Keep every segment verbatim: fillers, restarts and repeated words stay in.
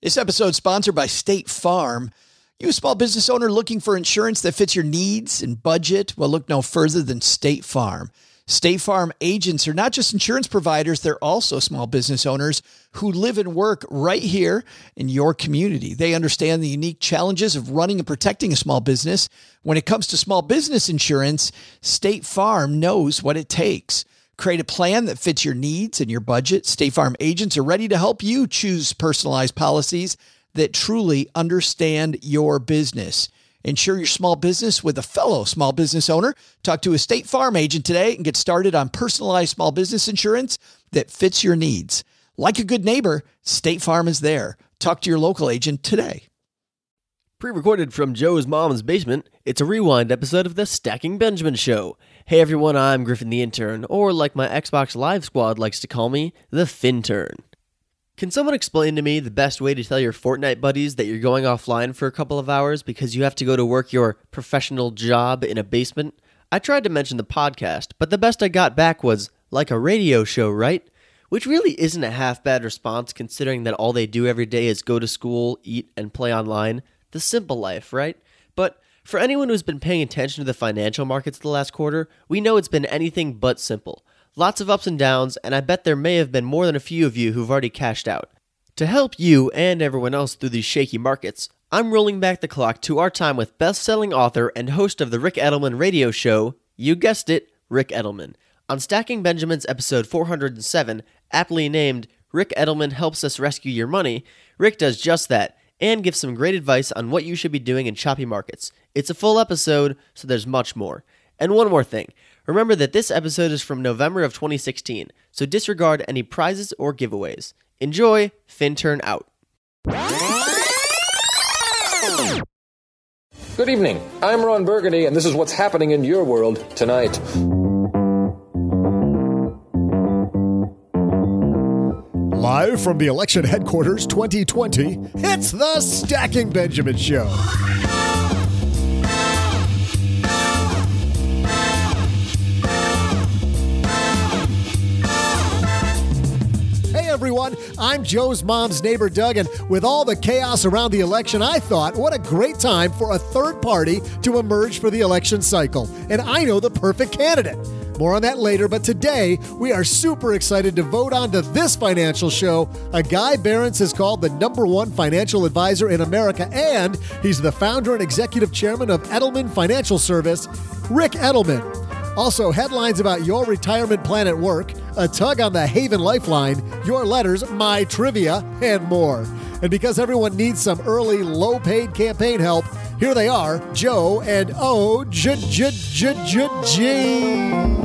This episode is sponsored by State Farm. You a small business owner looking for insurance that fits your needs and budget? Well, look no further than State Farm. State Farm agents are not just insurance providers, they're also small business owners who live and work right here in your community. They understand the unique challenges of running and protecting a small business. When it comes to small business insurance, State Farm knows what it takes. Create a plan that fits your needs and your budget. State Farm agents are ready to help you choose personalized policies that truly understand your business. Insure your small business with a fellow small business owner. Talk to a State Farm agent today and get started on personalized small business insurance that fits your needs. Like a good neighbor, State Farm is there. Talk to your local agent today. Pre-recorded from Joe's mom's basement, it's a rewind episode of the Stacking Benjamin Show. Hey everyone, I'm Griffin the Intern, or like my Xbox Live squad likes to call me, the Fintern. Can someone explain to me the best way to tell your Fortnite buddies that you're going offline for a couple of hours because you have to go to work your professional job in a basement? I tried to mention the podcast, but the best I got back was, like a radio show, right? Which really isn't a half-bad response considering that all they do every day is go to school, eat, and play online. The simple life, right? But for anyone who's been paying attention to the financial markets the last quarter, we know it's been anything but simple. Lots of ups and downs, and I bet there may have been more than a few of you who've already cashed out. To help you and everyone else through these shaky markets, I'm rolling back the clock to our time with best-selling author and host of the Ric Edelman radio show, you guessed it, Ric Edelman. On Stacking Benjamin's episode four hundred seven, aptly named Ric Edelman Helps Us Rescue Your Money, Rick does just that, and gives some great advice on what you should be doing in choppy markets. It's a full episode, so there's much more. And one more thing. Remember that this episode is from November of twenty sixteen, so disregard any prizes or giveaways. Enjoy, Fintern out. Good evening. I'm Ron Burgundy, and this is what's happening in your world tonight. Live from the election headquarters twenty twenty, it's the Stacking Benjamin Show. Hey everyone, I'm Joe's mom's neighbor Doug, and with all the chaos around the election, I thought, what a great time for a third party to emerge for the election cycle. And I know the perfect candidate. More on that later, but today we are super excited to vote on to this financial show a guy Barron's has called the number one financial advisor in America, and he's the founder and executive chairman of Edelman Financial Service, Ric Edelman. Also, headlines about your retirement plan at work, a tug on the Haven Lifeline, your letters, my trivia, and more. And because everyone needs some early, low-paid campaign help, here they are, Joe and O J J J J J.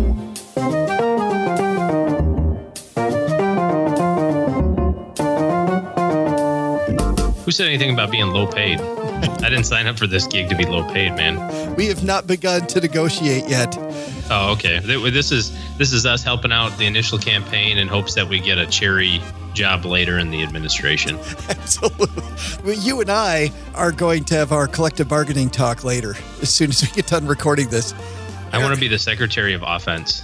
Who said anything about being low paid? I didn't sign up for this gig to be low paid, man. We have not begun to negotiate yet. Oh, okay. This is this is us helping out the initial campaign in hopes that we get a cherry job later in the administration. Absolutely. Well, you and I are going to have our collective bargaining talk later, as soon as we get done recording this. I want to be the secretary of offense.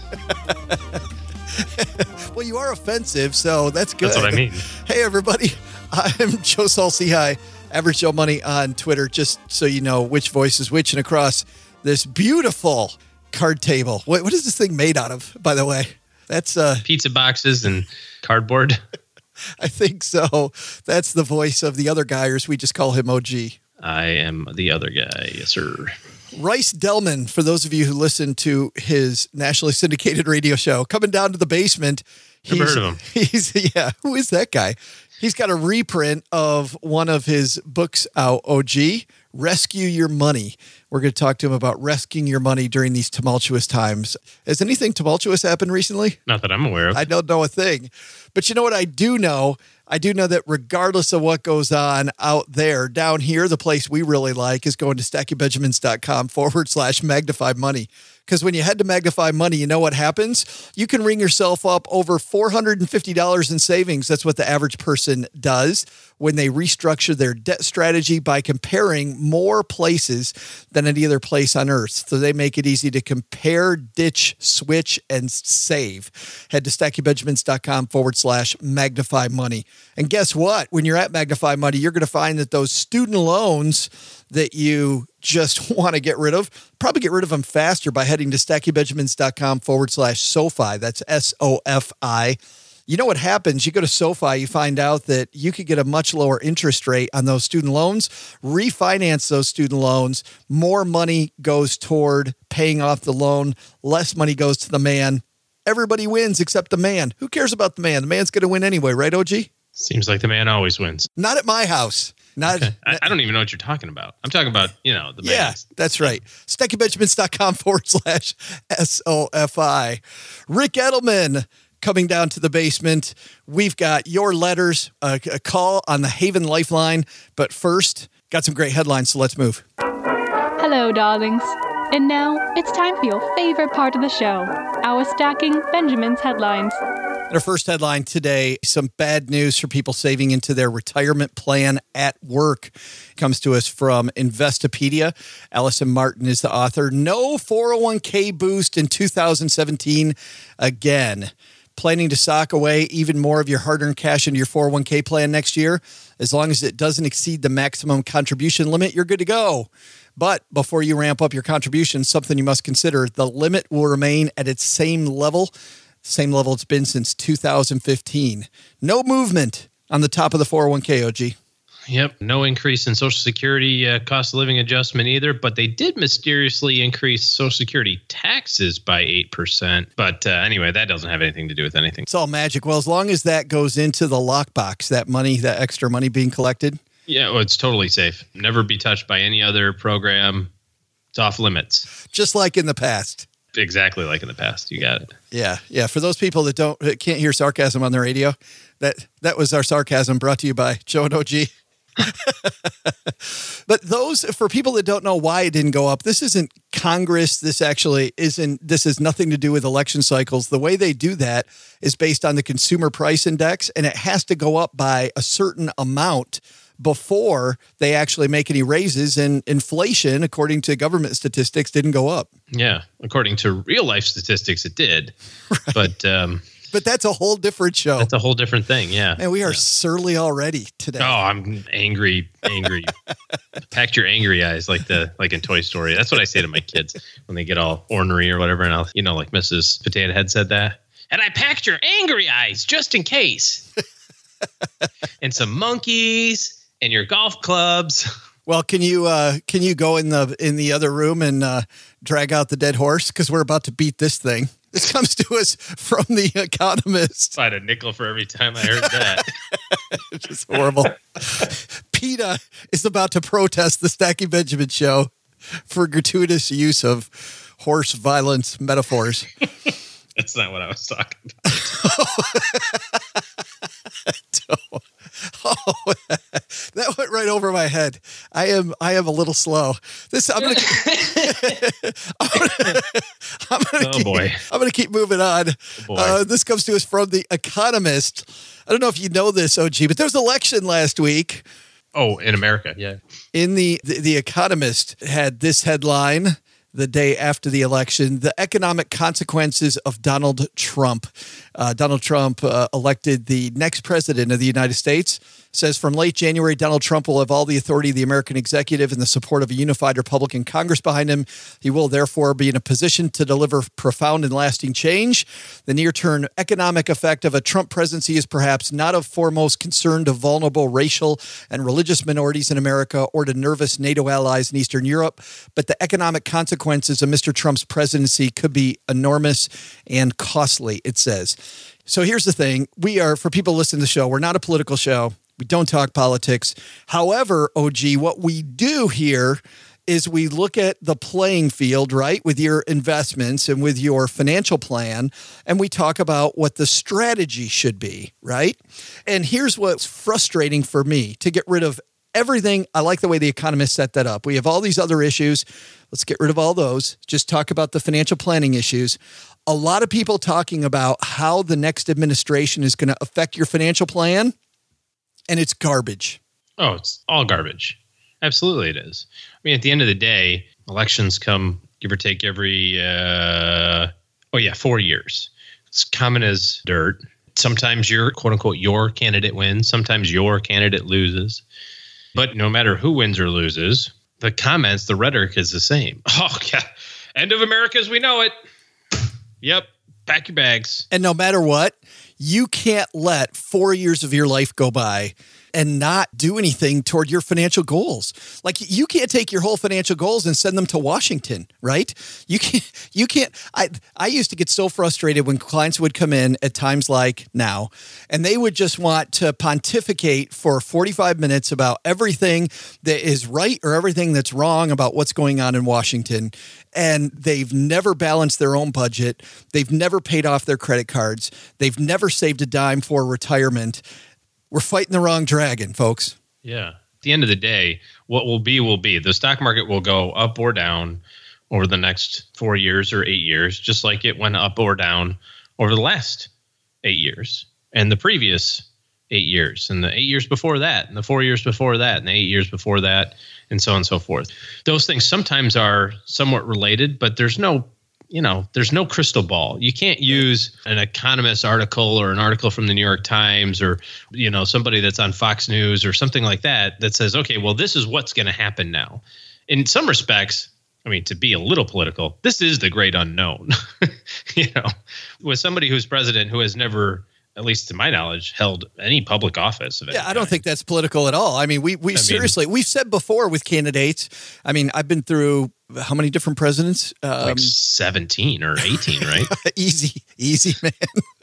Well, you are offensive, so that's good. That's what I mean. Hey, everybody. I'm Joe Saul-Sehy, Average Joe Money on Twitter, just so you know which voice is which, and across this beautiful card table. What, what is this thing made out of, by the way? That's uh, pizza boxes and cardboard. I think so. That's the voice of the other guy, or as we just call him O G. I am the other guy, yes, sir. Rice Delman, for those of you who listen to his nationally syndicated radio show, coming down to the basement. Never heard of him. He's, yeah, who is that guy? He's got a reprint of one of his books out, O G, Rescue Your Money. We're going to talk to him about rescuing your money during these tumultuous times. Has anything tumultuous happened recently? Not that I'm aware of. I don't know a thing. But you know what I do know? I do know that regardless of what goes on out there, down here, the place we really like is going to stackingbenjamins.com forward slash magnify money. Because when you head to Magnify Money, you know what happens? You can ring yourself up over four hundred fifty dollars in savings. That's what the average person does when they restructure their debt strategy by comparing more places than any other place on earth. So they make it easy to compare, ditch, switch, and save. Head to stackingbenjamins.com forward slash magnify money. And guess what? When you're at Magnify Money, you're going to find that those student loans that you just want to get rid of, probably get rid of them faster by heading to stackingbenjamins.com forward slash SoFi. That's S O F I. You know what happens? You go to SoFi, you find out that you could get a much lower interest rate on those student loans, refinance those student loans. More money goes toward paying off the loan. Less money goes to the man. Everybody wins except the man. Who cares about the man? The man's going to win anyway, right, O G? Seems like the man always wins. Not at my house. Not. Okay. I, I don't even know what you're talking about. I'm talking about, you know, the man. Yeah, that's right. stackingbenjamins.com forward slash S O F I. Rick Edelman coming down to the basement. We've got your letters, a, a call on the Haven Lifeline. But first, got some great headlines, so let's move. Hello, darlings. And now it's time for your favorite part of the show, our Stacking Benjamins headlines. Our first headline today, some bad news for people saving into their retirement plan at work. Comes to us from Investopedia. Allison Martin is the author. No four oh one k boost in two thousand seventeen again. Planning to sock away even more of your hard-earned cash into your four oh one k plan next year? As long as it doesn't exceed the maximum contribution limit, you're good to go. But before you ramp up your contributions, something you must consider, the limit will remain at its same level, same level it's been since two thousand fifteen. No movement on the top of the four oh one k, O G. Yep. No increase in Social Security uh, cost of living adjustment either, but they did mysteriously increase Social Security taxes by eight percent. But uh, anyway, that doesn't have anything to do with anything. It's all magic. Well, as long as that goes into the lockbox, that money, that extra money being collected. Yeah, well, it's totally safe. Never be touched by any other program. It's off limits. Just like in the past. Exactly like in the past. You got it. Yeah, yeah. For those people that don't that can't hear sarcasm on the radio, that that was our sarcasm brought to you by Joe and O G. But those, for people that don't know why it didn't go up, this isn't Congress. This actually isn't, this has nothing to do with election cycles. The way they do that is based on the consumer price index, and it has to go up by a certain amount before they actually make any raises. And inflation, according to government statistics, didn't go up. Yeah. According to real life statistics, it did. Right. But, um, But that's a whole different show. That's a whole different thing, yeah. And we are yeah. surly already today. Oh, I'm angry, angry. Packed your angry eyes like the like in Toy Story. That's what I say to my kids when they get all ornery or whatever. And I'll, you know, like Missus Potato Head said that. And I packed your angry eyes just in case. And some monkeys and your golf clubs. Well, can you uh, can you go in the in the other room and uh, drag out the dead horse? Because we're about to beat this thing. This comes to us from The Economist. I had a nickel for every time I heard that. It's just horrible. PETA is about to protest the Stacking Benjamin show for gratuitous use of horse violence metaphors. That's not what I was talking about. Oh, that went right over my head. I am I am a little slow. This I'm gonna. I'm gonna, I'm gonna oh keep, boy! I'm gonna keep moving on. Oh uh, this comes to us from The Economist. I don't know if you know this, O G, but there was an election last week. Oh, in America, yeah. In the the, the Economist had this headline the day after the election: the economic consequences of Donald Trump. Uh, Donald Trump uh, elected the next president of the United States. Says from late January, Donald Trump will have all the authority of the American executive and the support of a unified Republican Congress behind him. He will therefore be in a position to deliver profound and lasting change. The near-term economic effect of a Trump presidency is perhaps not of foremost concern to vulnerable racial and religious minorities in America or to nervous NATO allies in Eastern Europe, but the economic consequences of Mister Trump's presidency could be enormous and costly, it says. So here's the thing. We are, for people listening to the show, we're not a political show. We don't talk politics. However, O G, what we do here is we look at the playing field, right, with your investments and with your financial plan, and we talk about what the strategy should be, right? And here's what's frustrating for me: to get rid of everything. I like the way the economists set that up. We have all these other issues. Let's get rid of all those. Just talk about the financial planning issues. A lot of people talking about how the next administration is going to affect your financial plan, and it's garbage. Oh, it's all garbage. Absolutely it is. I mean, at the end of the day, elections come, give or take, every, uh, oh yeah, four years. It's common as dirt. Sometimes your, quote unquote, your candidate wins. Sometimes your candidate loses. But no matter who wins or loses, the comments, the rhetoric is the same. Oh, yeah. End of America as we know it. Yep. Pack your bags. And no matter what, you can't let four years of your life go by and not do anything toward your financial goals. Like, you can't take your whole financial goals and send them to Washington, right? You can't, you can't, I, I used to get so frustrated when clients would come in at times like now, and they would just want to pontificate for forty-five minutes about everything that is right or everything that's wrong about what's going on in Washington. And they've never balanced their own budget. They've never paid off their credit cards. They've never saved a dime for retirement. We're fighting the wrong dragon, folks. Yeah. At the end of the day, what will be will be. The stock market will go up or down over the next four years or eight years, just like it went up or down over the last eight years and the previous eight years and the eight years before that and the four years before that and the eight years before that and so on and so forth. Those things sometimes are somewhat related, but there's no You know, there's no crystal ball. You can't use an economist article or an article from the New York Times or, you know, somebody that's on Fox News or something like that that says, okay, well, this is what's going to happen now. In some respects, I mean, to be a little political, this is the great unknown. You know, with somebody who's president who has never, at least to my knowledge, held any public office. Of any yeah, I don't kind. think that's political at all. I mean, we we I seriously, mean, we've said before with candidates, I mean, I've been through how many different presidents? Um, like seventeen or eighteen, right? easy, easy, man.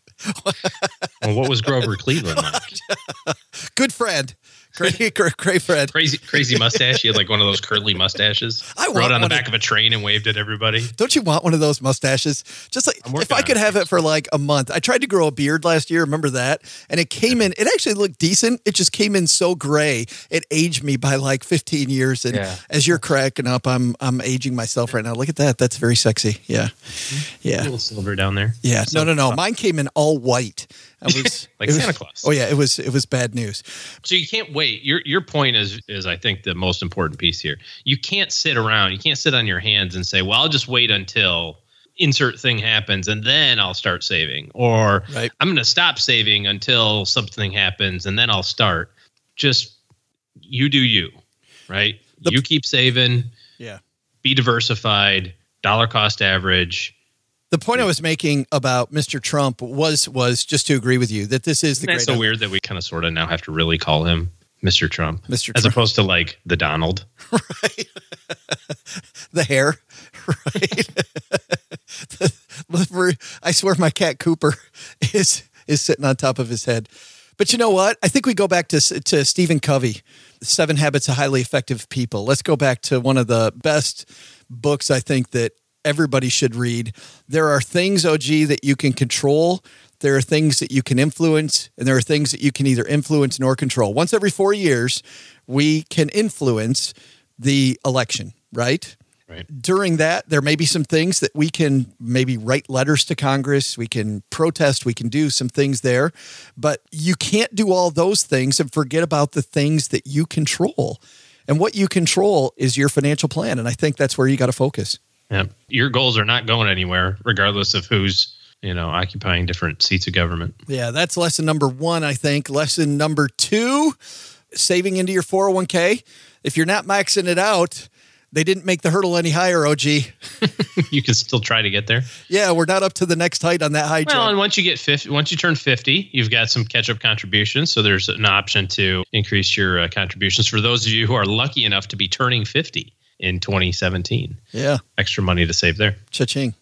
Well, what was Grover Cleveland like? Good friend. Great, great, great friend. Crazy, crazy mustache. He had like one of those curly mustaches. I rode on the back of, of a train and waved at everybody. Don't you want one of those mustaches? Just like if I could have it for like a month. I tried to grow a beard last year. Remember that? And it came in. It actually looked decent. It just came in so gray. It aged me by like fifteen years. And yeah. As you're cracking up, I'm I'm aging myself right now. Look at that. That's very sexy. Yeah, yeah. A little silver down there. Yeah. So, no, no, no. Mine came in all white. I was like was, Santa Claus. Oh yeah, it was it was bad news. So you can't wait. Your your point is is I think the most important piece here. You can't sit around. You can't sit on your hands and say, "Well, I'll just wait until insert thing happens and then I'll start saving," or right. "I'm going to stop saving until something happens and then I'll start." Just you do you, right? The, you keep saving. Yeah. Be diversified. Dollar cost average. The point I was making about Mister Trump was was just to agree with you that this is the great. It's so weird that we kind of sort of now have to really call him Mister Trump, Mister as Trump. opposed to like the Donald, right? The hair, right? the, I swear, my cat Cooper is is sitting on top of his head. But you know what? I think we go back to to Stephen Covey, Seven Habits of Highly Effective People. Let's go back to one of the best books I think that everybody should read. There are things, O G, that you can control. There are things that you can influence, and there are things that you can either influence nor control. Once every four years, we can influence the election, right? Right. During that, there may be some things that we can maybe write letters to Congress. We can protest. We can do some things there. But you can't do all those things and forget about the things that you control. And what you control is your financial plan. And I think that's where you got to focus. Yeah. Your goals are not going anywhere, regardless of who's, you know, occupying different seats of government. Yeah, that's lesson number one, I think. Lesson number two, saving into your four oh one k. If you're not maxing it out, they didn't make the hurdle any higher, O G. You can still try to get there. Yeah, we're not up to the next height on that high jump. Well, and once you get fifty, once you turn fifty, you've got some catch-up contributions. So there's an option to increase your uh, contributions for those of you who are lucky enough to be turning fifty. In twenty seventeen. Yeah. Extra money to save there. Cha-ching.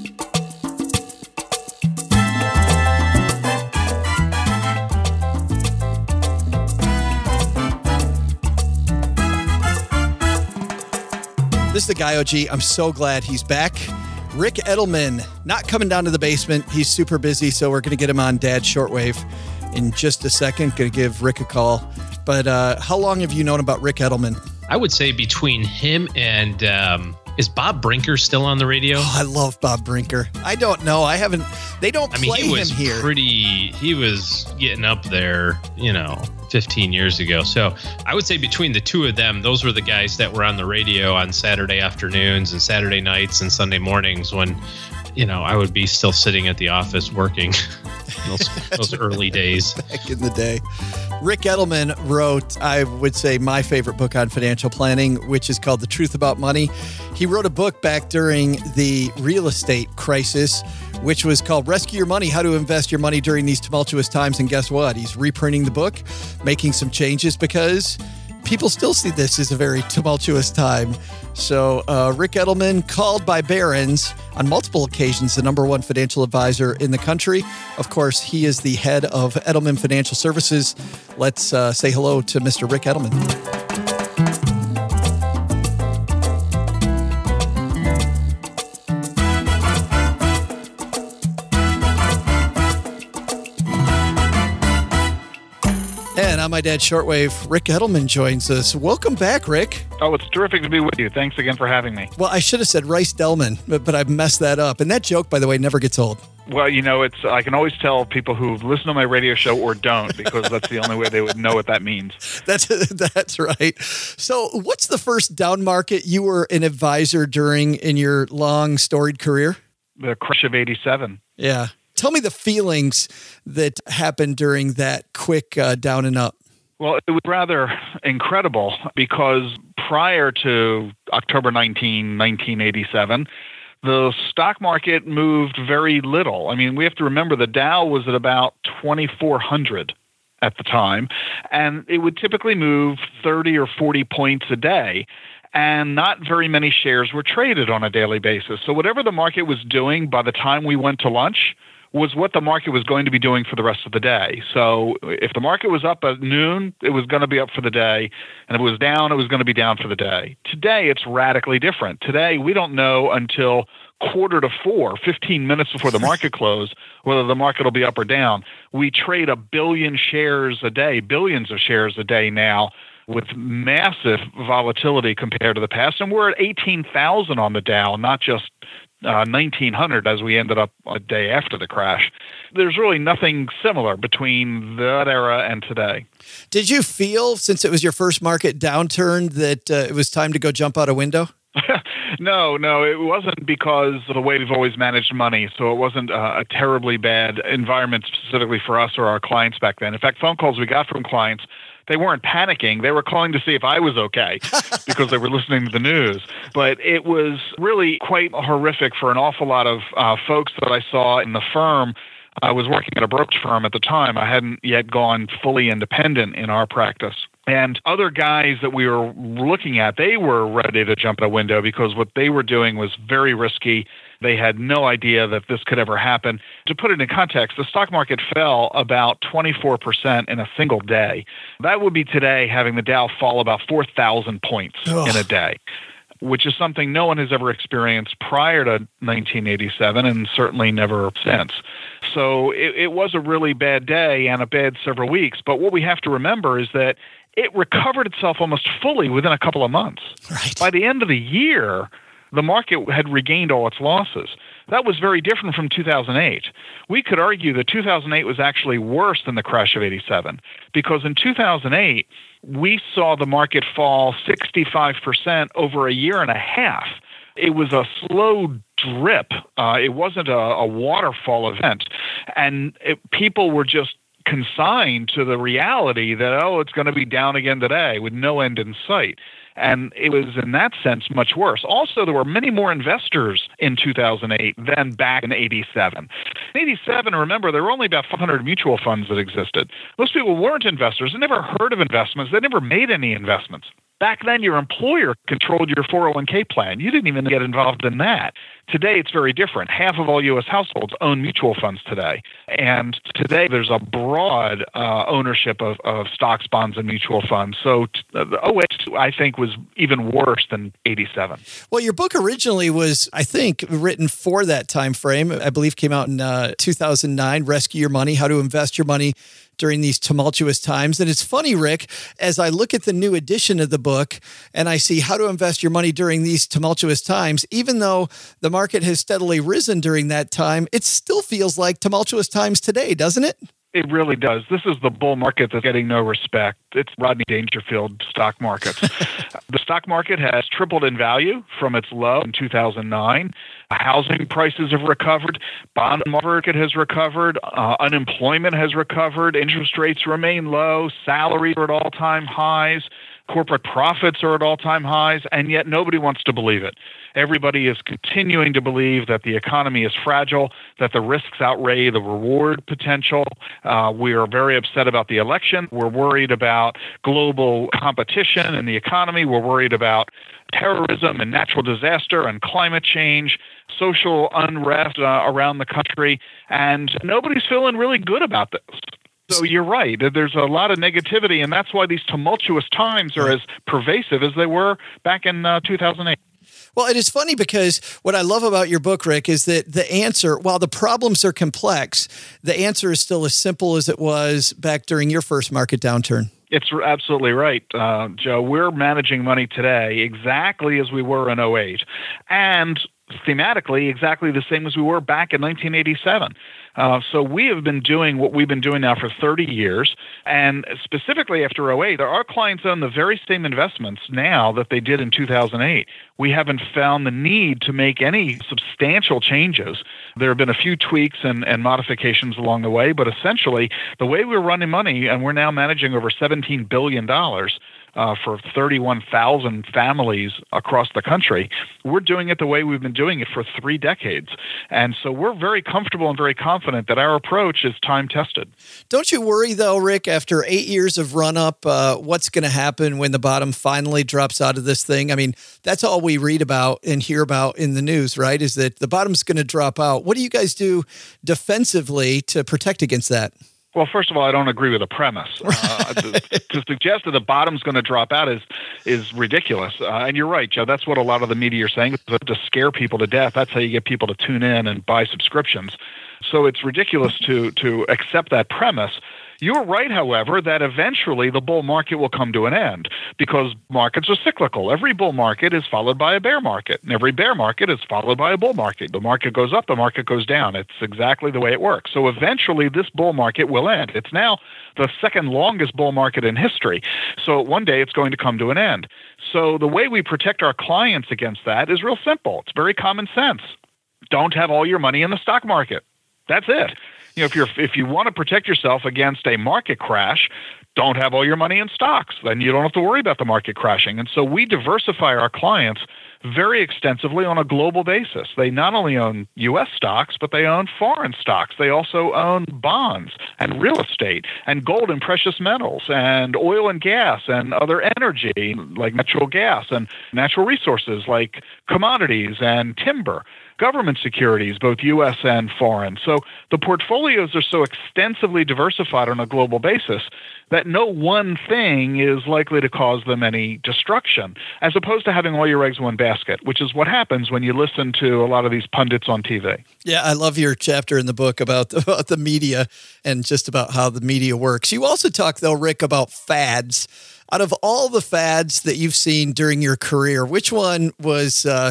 This is the guy, O G. I'm so glad he's back. Rick Edelman, not coming down to the basement. He's super busy, so we're going to get him on Dad's Shortwave. in just a second. Going to give Rick a call. But uh, how long have you known about Ric Edelman? I would say between him and um, is Bob Brinker still on the radio? Oh, I love Bob Brinker. I don't know. I haven't. They don't I mean, play he was him here. Pretty. He was getting up there, you know, fifteen years ago. So I would say between the two of them, those were the guys that were on the radio on Saturday afternoons and Saturday nights and Sunday mornings when, you know, I would be still sitting at the office working those, those early days. Back in the day. Ric Edelman wrote, I would say, my favorite book on financial planning, which is called The Truth About Money. He wrote a book back during the real estate crisis, which was called Rescue Your Money, How to Invest Your Money During These Tumultuous Times. And guess what? He's reprinting the book, making some changes because people still see this as a very tumultuous time. So uh, Ric Edelman, called by Barron's on multiple occasions the number one financial advisor in the country. Of course, he is the head of Edelman Financial Services. Let's uh, say hello to Mister Ric Edelman. And on my dad's shortwave, Ric Edelman joins us. Welcome back, Rick. Oh, it's terrific to be with you. Thanks again for having me. Well, I should have said Rice Delman, but, but I've messed that up. And that joke, by the way, never gets old. Well, you know, it's I can always tell people who listen to my radio show or don't, because that's the only way they would know what that means. That's that's right. So what's the first down market you were an advisor during in your long, storied career? The crash of eighty-seven. Yeah. Tell me the feelings that happened during that quick uh, down and up. Well, it was rather incredible because prior to October nineteenth, nineteen eighty-seven, the stock market moved very little. I mean, we have to remember the Dow was at about twenty-four hundred at the time, and it would typically move thirty or forty points a day. And not very many shares were traded on a daily basis. So whatever the market was doing by the time we went to lunch was what the market was going to be doing for the rest of the day. So if the market was up at noon, it was going to be up for the day. And if it was down, it was going to be down for the day. Today, it's radically different. Today, we don't know until quarter to four, fifteen minutes before the market close, whether the market will be up or down. We trade a billion shares a day, billions of shares a day now, with massive volatility compared to the past. And we're at eighteen thousand on the Dow, not just uh, nineteen hundred as we ended up a day after the crash. There's really nothing similar between that era and today. Did you feel, since it was your first market downturn, that uh, it was time to go jump out a window? No, no, it wasn't because of the way we've always managed money. So it wasn't a, a terribly bad environment specifically for us or our clients back then. In fact, phone calls we got from clients, they weren't panicking. They were calling to see if I was okay because they were listening to the news. But it was really quite horrific for an awful lot of uh, folks that I saw in the firm. I was working at a brokerage firm at the time. I hadn't yet gone fully independent in our practice. And other guys that we were looking at, they were ready to jump out a window because what they were doing was very risky. They had no idea that this could ever happen. To put it in context, the stock market fell about twenty-four percent in a single day. That would be today having the Dow fall about four thousand points Ugh. in a day, which is something no one has ever experienced prior to nineteen eighty-seven and certainly never since. So it, it was a really bad day and a bad several weeks. But what we have to remember is that it recovered itself almost fully within a couple of months. Right. By the end of the year, the market had regained all its losses. That was very different from two thousand eight. We could argue that two thousand eight was actually worse than the crash of eighty-seven because in two thousand eight, we saw the market fall sixty-five percent over a year and a half. It was a slow drip. Uh, it wasn't a, a waterfall event. And it, people were just consigned to the reality that, oh, it's going to be down again today with no end in sight. And it was, in that sense, much worse. Also, there were many more investors in two thousand eight than back in eighty-seven. In eighty-seven, remember, there were only about five hundred mutual funds that existed. Most people weren't investors. They never heard of investments. They never made any investments. Back then, your employer controlled your four oh one k plan. You didn't even get involved in that. Today, it's very different. Half of all U S households own mutual funds today. And today, there's a broad uh, ownership of, of stocks, bonds, and mutual funds. So uh, the oh eight, I think, was even worse than eighty-seven. Well, your book originally was, I think, written for that time frame. I believe came out in uh, two thousand nine, Rescue Your Money, How to Invest Your Money during these tumultuous times. And it's funny, Rick, as I look at the new edition of the book and I see how to invest your money during these tumultuous times, even though the market has steadily risen during that time, it still feels like tumultuous times today, doesn't it? It really does. This is the bull market that's getting no respect. It's Rodney Dangerfield stock markets. The stock market has tripled in value from its low in two thousand nine. Housing prices have recovered. Bond market has recovered. Uh, unemployment has recovered. Interest rates remain low. Salaries are at all-time highs. Corporate profits are at all-time highs, and yet nobody wants to believe it. Everybody is continuing to believe that the economy is fragile, that the risks outweigh the reward potential. Uh, we are very upset about the election. We're worried about global competition in the economy. We're worried about terrorism and natural disaster and climate change, social unrest uh, around the country, and nobody's feeling really good about this. So you're right. There's a lot of negativity, and that's why these tumultuous times are as pervasive as they were back in uh, two thousand eight. Well, it is funny because what I love about your book, Rick, is that the answer, while the problems are complex, the answer is still as simple as it was back during your first market downturn. It's absolutely right, uh, Joe. We're managing money today exactly as we were in oh eight, and thematically exactly the same as we were back in nineteen eighty-seven. Uh, so we have been doing what we've been doing now for thirty years, and specifically after oh eight, our clients own the very same investments now that they did in two thousand eight. We haven't found the need to make any substantial changes. There have been a few tweaks and, and modifications along the way, but essentially the way we're running money, and we're now managing over seventeen billion dollars, Uh, for thirty-one thousand families across the country, we're doing it the way we've been doing it for three decades. And so we're very comfortable and very confident that our approach is time-tested. Don't you worry, though, Rick, after eight years of run-up, uh, what's going to happen when the bottom finally drops out of this thing? I mean, that's all we read about and hear about in the news, right, is that the bottom's going to drop out. What do you guys do defensively to protect against that? Well, first of all, I don't agree with the premise. Uh, to, to suggest that the bottom's going to drop out is is ridiculous. Uh, and you're right, Joe. That's what a lot of the media are saying, to scare people to death. That's how you get people to tune in and buy subscriptions. So it's ridiculous to to accept that premise. You're right, however, that eventually the bull market will come to an end because markets are cyclical. Every bull market is followed by a bear market, and every bear market is followed by a bull market. The market goes up, the market goes down. It's exactly the way it works. So eventually this bull market will end. It's now the second longest bull market in history. So one day it's going to come to an end. So the way we protect our clients against that is real simple. It's very common sense. Don't have all your money in the stock market. That's it. You know, if you're if you want to protect yourself against a market crash, don't have all your money in stocks. Then you don't have to worry about the market crashing. And so we diversify our clients very extensively on a global basis. They not only own U S stocks, but they own foreign stocks. They also own bonds and real estate and gold and precious metals and oil and gas and other energy like natural gas and natural resources like commodities and timber. Government securities, both U S and foreign. So the portfolios are so extensively diversified on a global basis that no one thing is likely to cause them any destruction, as opposed to having all your eggs in one basket, which is what happens when you listen to a lot of these pundits on T V. Yeah, I love your chapter in the book about, about the media and just about how the media works. You also talk, though, Rick, about fads. Out of all the fads that you've seen during your career, which one was... Uh,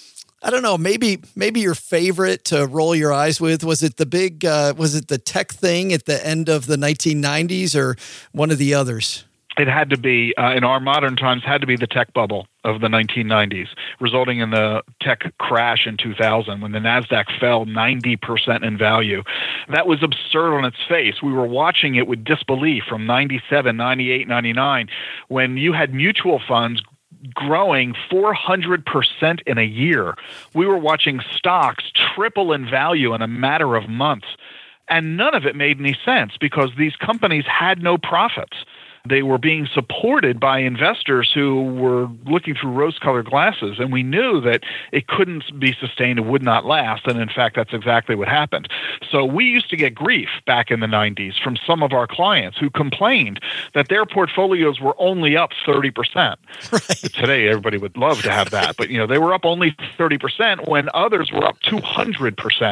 I don't know, maybe maybe your favorite to roll your eyes with? Was it the big, uh, was it the tech thing at the end of the nineteen nineties or one of the others? It had to be, uh, in our modern times, had to be the tech bubble of the nineteen nineties, resulting in the tech crash in two thousand when the NASDAQ fell ninety percent in value. That was absurd on its face. We were watching it with disbelief from ninety-seven, ninety-eight, ninety-nine, when you had mutual funds growing four hundred percent in a year. We were watching stocks triple in value in a matter of months. And none of it made any sense because these companies had no profits. They were being supported by investors who were looking through rose-colored glasses, and we knew that it couldn't be sustained, it would not last, and in fact, that's exactly what happened. So we used to get grief back in the nineties from some of our clients who complained that their portfolios were only up thirty percent. Right. Today, everybody would love to have that, but you know, they were up only thirty percent when others were up two hundred percent.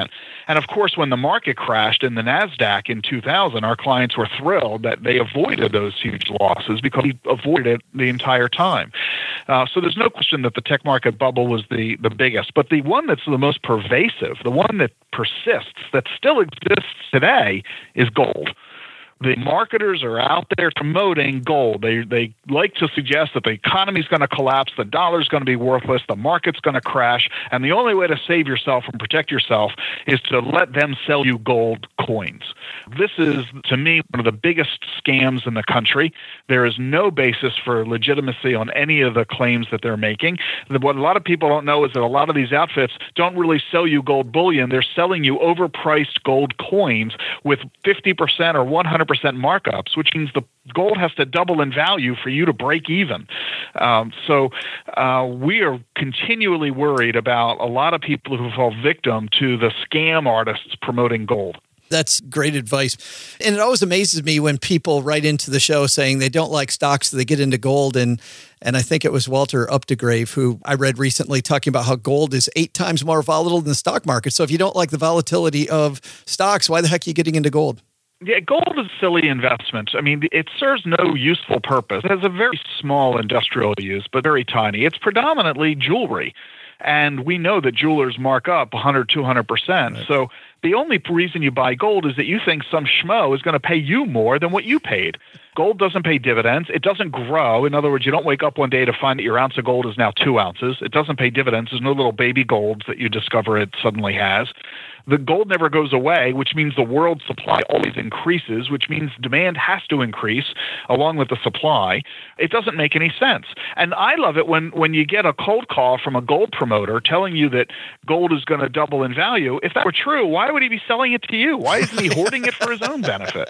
And of course, when the market crashed in the NASDAQ in two thousand, our clients were thrilled that they avoided those huge losses because we avoided it the entire time. Uh, so there's no question that the tech market bubble was the, the biggest. But the one that's the most pervasive, the one that persists, that still exists today, is gold. The marketers are out there promoting gold. They they like to suggest that the economy is going to collapse, the dollar is going to be worthless, the market's going to crash, and the only way to save yourself and protect yourself is to let them sell you gold coins. This is, to me, one of the biggest scams in the country. There is no basis for legitimacy on any of the claims that they're making. What a lot of people don't know is that a lot of these outfits don't really sell you gold bullion. They're selling you overpriced gold coins with fifty percent or one hundred percent markups, which means the gold has to double in value for you to break even. Um, so uh, we are continually worried about a lot of people who fall victim to the scam artists promoting gold. That's great advice. And it always amazes me when people write into the show saying they don't like stocks, so they get into gold. And and I think it was Walter Updegrave who I read recently talking about how gold is eight times more volatile than the stock market. So if you don't like the volatility of stocks, why the heck are you getting into gold? Yeah, gold is a silly investment. I mean, it serves no useful purpose. It has a very small industrial use, but very tiny. It's predominantly jewelry. And we know that jewelers mark up one hundred, two hundred percent. Right. So the only reason you buy gold is that you think some schmo is going to pay you more than what you paid. Gold doesn't pay dividends. It doesn't grow. In other words, you don't wake up one day to find that your ounce of gold is now two ounces. It doesn't pay dividends. There's no little baby golds that you discover it suddenly has. The gold never goes away, which means the world supply always increases, which means demand has to increase along with the supply. It doesn't make any sense. And I love it when, when you get a cold call from a gold promoter telling you that gold is going to double in value. If that were true, why would he be selling it to you? Why isn't he hoarding it for his own benefit?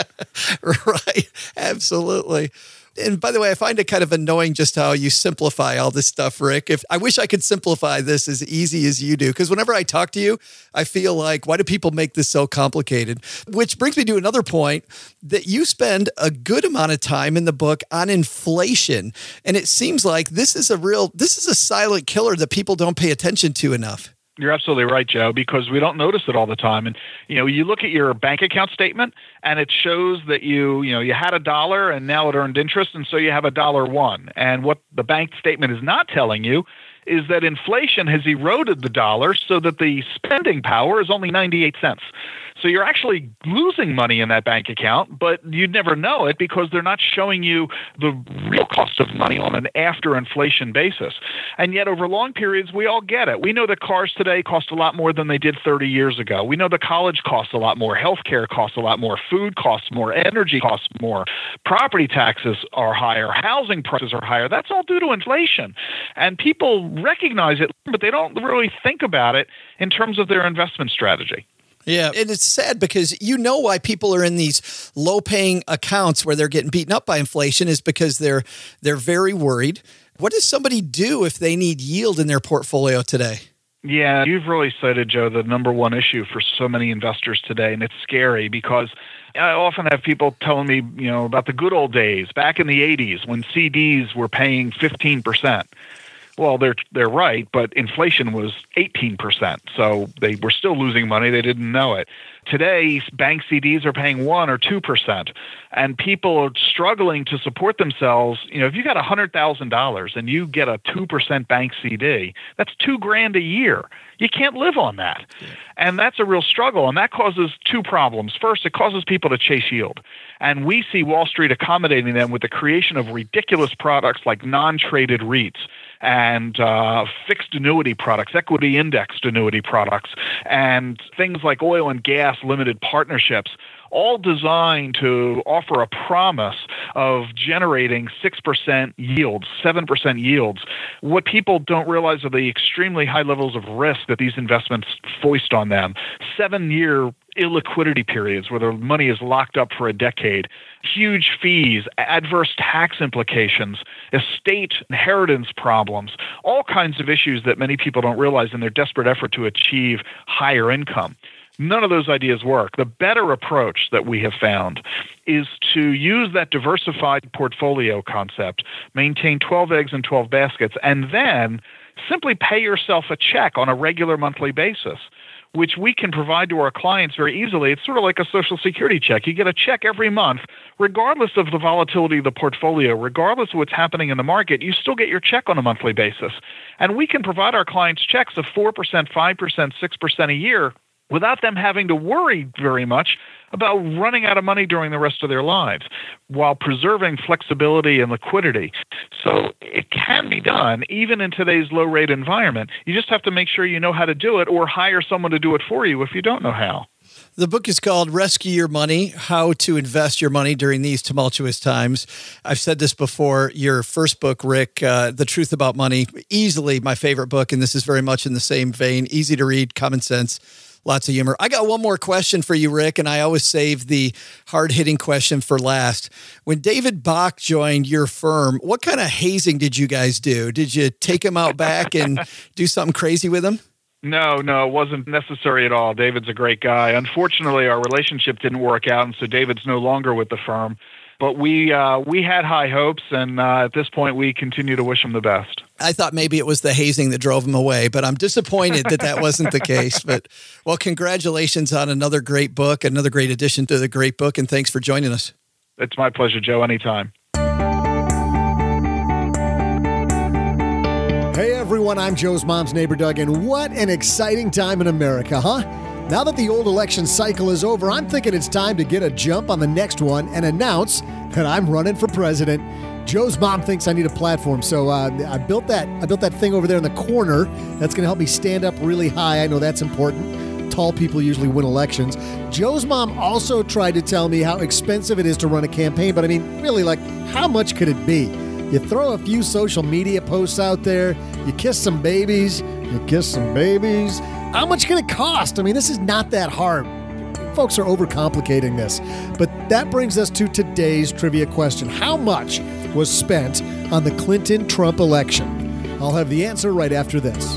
Right. Absolutely. And by the way, I find it kind of annoying just how you simplify all this stuff, Rick. If I wish I could simplify this as easy as you do, because whenever I talk to you, I feel like, why do people make this so complicated? Which brings me to another point, that you spend a good amount of time in the book on inflation. And it seems like this is a real, this is a silent killer that people don't pay attention to enough. You're absolutely right, Joe, because we don't notice it all the time. And, you know, you look at your bank account statement and it shows that you, you know, you had a dollar and now it earned interest. And so you have a dollar one. And what the bank statement is not telling you is that inflation has eroded the dollar so that the spending power is only ninety-eight cents. So you're actually losing money in that bank account, but you'd never know it because they're not showing you the real cost of money on an after-inflation basis. And yet over long periods, we all get it. We know that cars today cost a lot more than they did thirty years ago. We know that college costs a lot more, healthcare costs a lot more, food costs more, energy costs more, property taxes are higher, housing prices are higher. That's all due to inflation. And people recognize it, but they don't really think about it in terms of their investment strategy. Yeah, and it's sad because you know why people are in these low-paying accounts where they're getting beaten up by inflation is because they're they're very worried. What does somebody do if they need yield in their portfolio today? Yeah, you've really cited, Joe, the number one issue for so many investors today, and it's scary because I often have people telling me, you know, about the good old days back in the eighties when C Ds were paying fifteen percent. Well, they're they're right, but inflation was eighteen percent, so they were still losing money. They didn't know it. Today, bank C Ds are paying one or two percent, and people are struggling to support themselves. You know, if you got one hundred thousand dollars and you get a two percent bank C D, that's two grand a year. You can't live on that. Yeah. And that's a real struggle, and that causes two problems. First, it causes people to chase yield. And we see Wall Street accommodating them with the creation of ridiculous products like non-traded REITs and uh, fixed annuity products, equity indexed annuity products, and things like oil and gas limited partnerships, all designed to offer a promise of generating six percent yields, seven percent yields. What people don't realize are the extremely high levels of risk that these investments foist on them. Seven-year illiquidity periods where their money is locked up for a decade, huge fees, adverse tax implications, estate inheritance problems, all kinds of issues that many people don't realize in their desperate effort to achieve higher income. None of those ideas work. The better approach that we have found is to use that diversified portfolio concept, maintain twelve eggs in twelve baskets, and then simply pay yourself a check on a regular monthly basis. which we can provide to our clients very easily. It's sort of like a Social Security check. You get a check every month, regardless of the volatility of the portfolio, regardless of what's happening in the market, you still get your check on a monthly basis. And we can provide our clients checks of four percent, five percent, six percent a year without them having to worry very much about running out of money during the rest of their lives, while preserving flexibility and liquidity. So it can be done even in today's low-rate environment. You just have to make sure you know how to do it, or hire someone to do it for you if you don't know how. The book is called Rescue Your Money, How to Invest Your Money During These Tumultuous Times. I've said this before. Your first book, Rick, uh, The Truth About Money, easily my favorite book, and this is very much in the same vein. Easy to read, common sense. Lots of humor. I got one more question for you, Rick, and I always save the hard-hitting question for last. When David Bach joined your firm, what kind of hazing did you guys do? Did you take him out back and do something crazy with him? No, no, it wasn't necessary at all. David's a great guy. Unfortunately, our relationship didn't work out, and so David's no longer with the firm. But we uh, we had high hopes, and uh, at this point, we continue to wish him the best. I thought maybe it was the hazing that drove him away, but I'm disappointed that that wasn't the case. But, well, congratulations on another great book, another great addition to the great book, and thanks for joining us. It's my pleasure, Joe, anytime. Hey, everyone, I'm Joe's mom's neighbor, Doug, and what an exciting time in America, huh? Now that the old election cycle is over, I'm thinking it's time to get a jump on the next one and announce that I'm running for president. Joe's mom thinks I need a platform, so uh, I built that. I built that thing over there in the corner. That's going to help me stand up really high. I know that's important. Tall people usually win elections. Joe's mom also tried to tell me how expensive it is to run a campaign, but I mean, really, like, how much could it be? You throw a few social media posts out there, you kiss some babies, you kiss some babies. How much can it cost? I mean, this is not that hard. Folks are overcomplicating this. But that brings us to today's trivia question. How much was spent on the Clinton-Trump election? I'll have the answer right after this.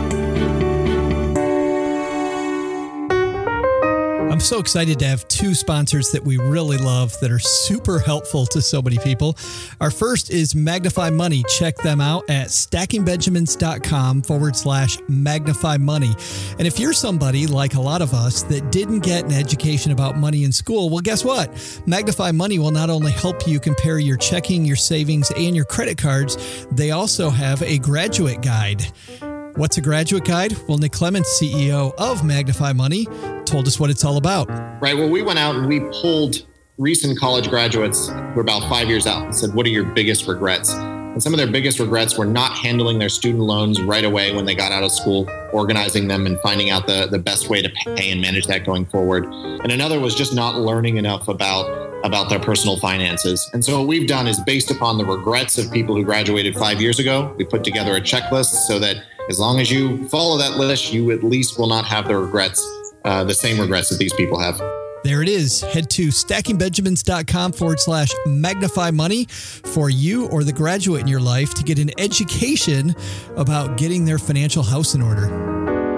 I'm so excited to have two sponsors that we really love that are super helpful to so many people. Our first is Magnify Money. Check them out at stackingbenjamins.com forward slash magnify money. And if you're somebody like a lot of us that didn't get an education about money in school, well, guess what? Magnify Money will not only help you compare your checking, your savings, and your credit cards, they also have a graduate guide. What's a graduate guide? Well, Nick Clements, C E O of Magnify Money, told us what it's all about. Right. Well, we went out and we pulled recent college graduates who were about five years out and said, what are your biggest regrets? And some of their biggest regrets were not handling their student loans right away when they got out of school, organizing them and finding out the, the best way to pay and manage that going forward. And another was just not learning enough about about their personal finances. And so what we've done is, based upon the regrets of people who graduated five years ago, we put together a checklist so that as long as you follow that list, you at least will not have the regrets, uh, the same regrets that these people have. There it is. Head to stackingbenjamins.com forward slash magnify money for you or the graduate in your life to get an education about getting their financial house in order.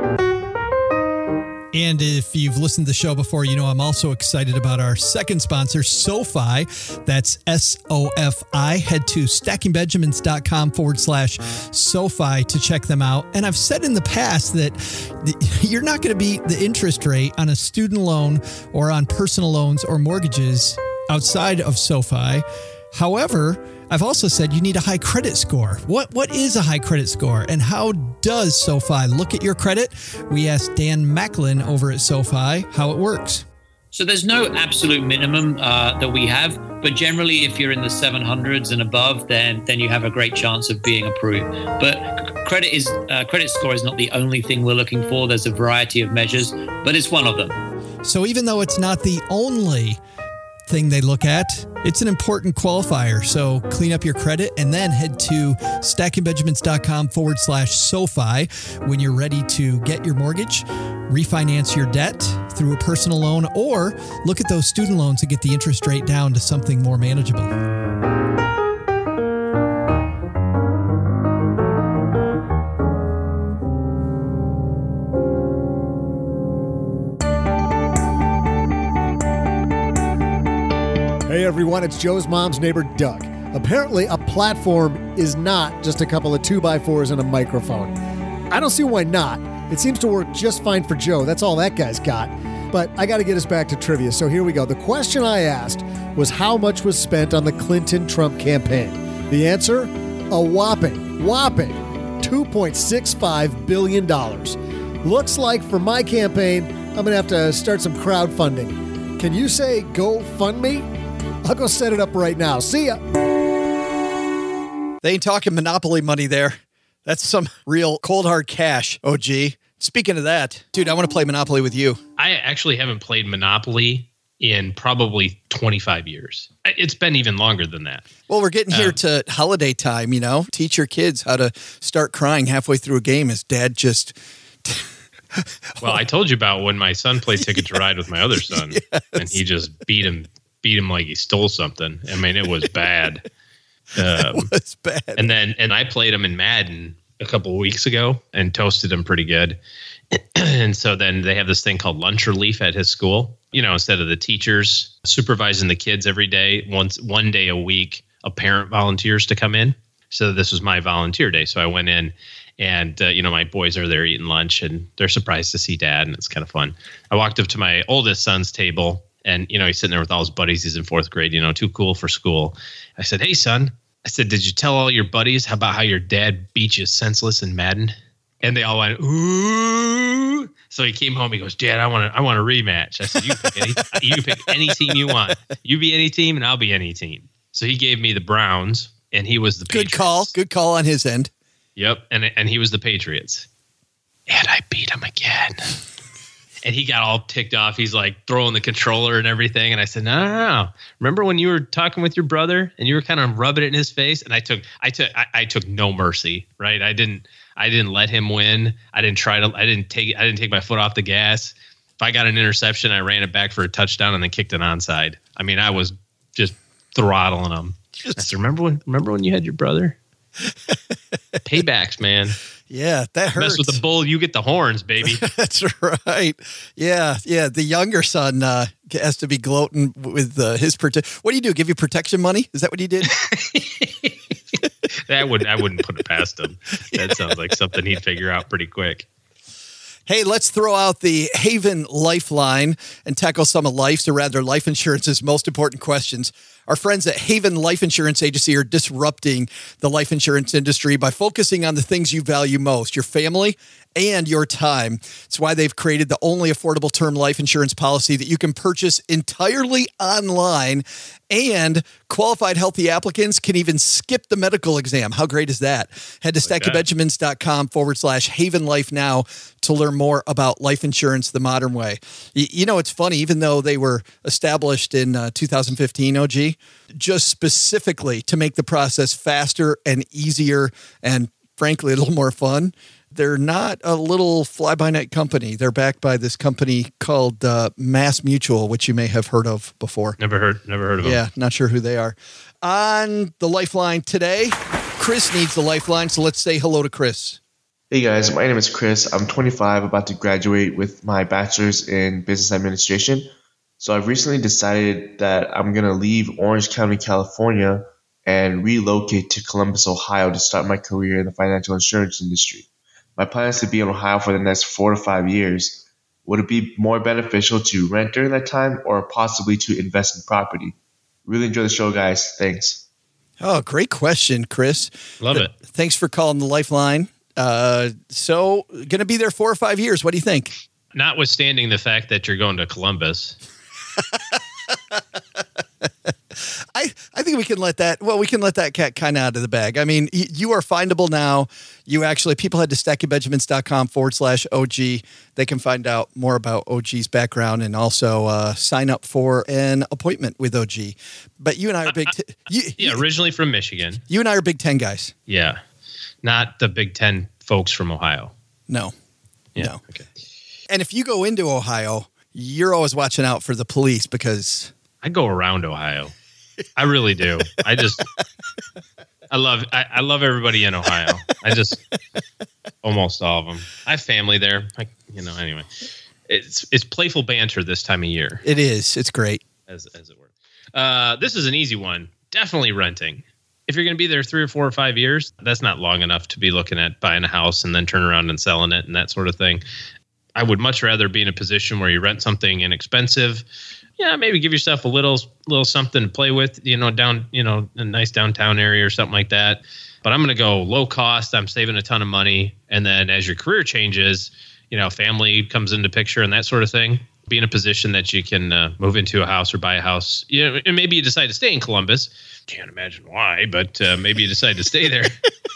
And if you've listened to the show before, you know I'm also excited about our second sponsor, SoFi. That's S O F I. Head to stackingbenjamins.com forward slash SoFi to check them out. And I've said in the past that you're not going to beat the interest rate on a student loan or on personal loans or mortgages outside of SoFi. However, I've also said you need a high credit score. What What is a high credit score, and how does SoFi look at your credit? We asked Dan Macklin over at SoFi how it works. So there's no absolute minimum uh, that we have, but generally if you're in the seven hundreds and above, then then you have a great chance of being approved. But credit is uh, credit score is not the only thing we're looking for. There's a variety of measures, but it's one of them. So even though it's not the only thing they look at, it's an important qualifier. So clean up your credit and then head to stackingbenjamins.com forward slash SoFi when you're ready to get your mortgage, refinance your debt through a personal loan, or look at those student loans and get the interest rate down to something more manageable. Hey everyone, it's Joe's mom's neighbor, Doug. Apparently, a platform is not just a couple of two by fours and a microphone. I don't see why not. It seems to work just fine for Joe. That's all that guy's got. But I got to get us back to trivia. So here we go. The question I asked was how much was spent on the Clinton-Trump campaign? The answer? A whopping, whopping two point six five billion dollars. Looks like for my campaign, I'm going to have to start some crowdfunding. Can you say go fund me? I'll go set it up right now. See ya. They ain't talking Monopoly money there. That's some real cold hard cash, O G. Speaking of that, dude, I want to play Monopoly with you. I actually haven't played Monopoly in probably twenty-five years. It's been even longer than that. Well, we're getting here Um, to holiday time, you know. Teach your kids how to start crying halfway through a game as dad just... Well, I told you about when my son played Ticket to Ride with my other son, Yes. and he just beat him, beat him like he stole something. I mean, it was bad. Um, It was bad. and then, and I played him in Madden a couple of weeks ago and toasted him pretty good. And so then they have this thing called lunch relief at his school. You know, instead of the teachers supervising the kids every day, once one day a week, a parent volunteers to come in. So this was my volunteer day. So I went in, and uh, you know, my boys are there eating lunch, and they're surprised to see dad, and it's kind of fun. I walked up to my oldest son's table, and you know, he's sitting there with all his buddies. He's in fourth grade, you know, too cool for school. I said, "Hey, son," I said, "did you tell all your buddies how about how your dad beat you senseless in Madden?" And they all went, "Ooh!" So he came home. He goes, "Dad, I want to, I want a rematch." I said, "You pick any, you pick any team you want. You be any team, and I'll be any team." So he gave me the Browns, and he was the Good Patriots. call. Good call on his end. Yep, and and he was the Patriots, and I beat him again. And he got all ticked off. He's like throwing the controller and everything. And I said, no, no, no. Remember when you were talking with your brother and you were kind of rubbing it in his face? And I took, I took, I, I took no mercy, right? I didn't, I didn't let him win. I didn't try to, I didn't take, I didn't take my foot off the gas. If I got an interception, I ran it back for a touchdown and then kicked it onside. I mean, I was just throttling him. I said, remember when, remember when you had your brother? Paybacks, man. Yeah, that hurts. Mess with the bull, you get the horns, baby. That's right. Yeah, yeah. The younger son uh, has to be gloating with uh, his protection. What do you do? Give you protection money? Is that what he did? That would I wouldn't put it past him. That sounds like something he'd figure out pretty quick. Hey, let's throw out the Haven Lifeline and tackle some of life's, or rather life insurance's most important questions. Our friends at Haven Life Insurance Agency are disrupting the life insurance industry by focusing on the things you value most, your family and your time. It's why they've created the only affordable term life insurance policy that you can purchase entirely online, and qualified healthy applicants can even skip the medical exam. How great is that? Head to Like stackingbenjamins.com forward slash Haven Life now to learn more about life insurance the modern way. Y- You know, it's funny, even though they were established in uh, two thousand fifteen, O G, just specifically to make the process faster and easier and frankly, a little more fun. They're not a little fly-by-night company. They're backed by this company called uh, Mass Mutual, which you may have heard of before. Never heard never heard of him. Yeah, not sure who they are. On the Lifeline today, Chris needs the Lifeline, so let's say hello to Chris. Hey guys, my name is Chris. I'm twenty-five, about to graduate with my bachelor's in business administration. So I've recently decided that I'm going to leave Orange County, California, and relocate to Columbus, Ohio to start my career in the financial insurance industry. My plan is to be in Ohio for the next four to five years. Would it be more beneficial to rent during that time or possibly to invest in property? Really enjoy the show, guys. Thanks. Oh, great question, Chris. Love Th- it. Thanks for calling the Lifeline. Uh, so, going to be there four or five years. What do you think? Notwithstanding the fact that you're going to Columbus. I, I think we can let that, well, we can let that cat kind of out of the bag. I mean, y- you are findable now. You actually, people head to stackingbenjamins.com forward slash OG. They can find out more about O G's background and also uh, sign up for an appointment with O G. But you and I are big, t- you, Yeah, originally from Michigan. you and I are Big Ten guys. Yeah. Not the Big Ten folks from Ohio. No, Yeah. no. Okay. And if you go into Ohio, you're always watching out for the police because I go around Ohio. I really do. I just I love I, I love everybody in Ohio. I just almost all of them. I have family there. I, you know, anyway. It's it's playful banter this time of year. it is. It's great. As as it were. Uh, this is an easy one. Definitely renting. if you're going to be there three or four or five years, that's not long enough to be looking at buying a house and then turn around and selling it and that sort of thing. I would much rather be in a position where you rent something inexpensive. Yeah, maybe give yourself a little little something to play with, you know, down, you know, a nice downtown area or something like that. But I'm going to go low cost. I'm saving a ton of money. And then as your career changes, you know, family comes into picture and that sort of thing. Be in a position that you can uh, move into a house or buy a house. You know, and maybe you decide to stay in Columbus. Can't imagine why, but uh, maybe you decide to stay there.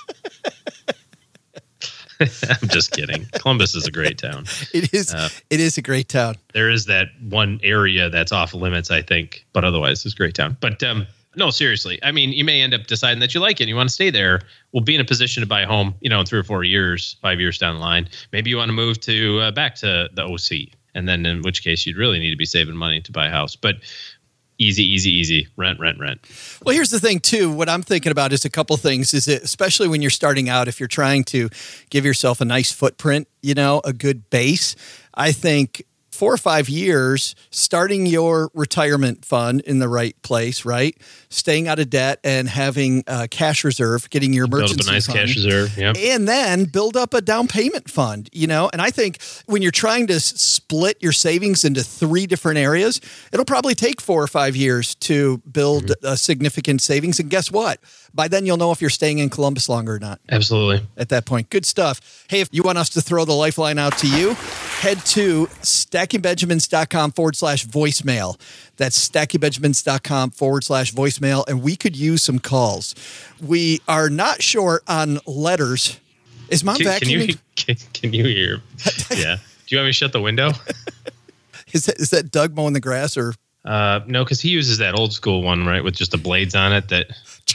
I'm just kidding. Columbus is a great town. It is. Uh, it is a great town. There is that one area that's off limits, I think, but otherwise it's a great town. But um, no, seriously. I mean, you may end up deciding that you like it and you want to stay there. We'll be in a position to buy a home, you know, in three or four years, five years down the line. Maybe you want to move to uh, back to the O C, and then in which case you'd really need to be saving money to buy a house. But easy, easy, easy. Rent, rent, rent. Well, here's the thing, too. What I'm thinking about is a couple things, is it, especially when you're starting out, if you're trying to give yourself a nice footprint, you know, a good base, I think four or five years, starting your retirement fund in the right place, right? Staying out of debt and having a cash reserve, getting your emergency build up a nice fund, cash reserve, yeah, and then build up a down payment fund, you know? And I think when you're trying to s- split your savings into three different areas, it'll probably take four or five years to build mm-hmm. a significant savings. And guess what? By then, you'll know if you're staying in Columbus longer or not. Absolutely. At that point. Good stuff. Hey, if you want us to throw the lifeline out to you, head to stackingbenjamins.com forward slash voicemail. That's stackingbenjamins.com forward slash voicemail, and we could use some calls. We are not short on letters. Is Mom can, vacuuming? Can you, can, can you hear? Yeah. Do you want me to shut the window? is, that, is that Doug mowing the grass or? Uh, no, because he uses that old school one, right, with just the blades on it that.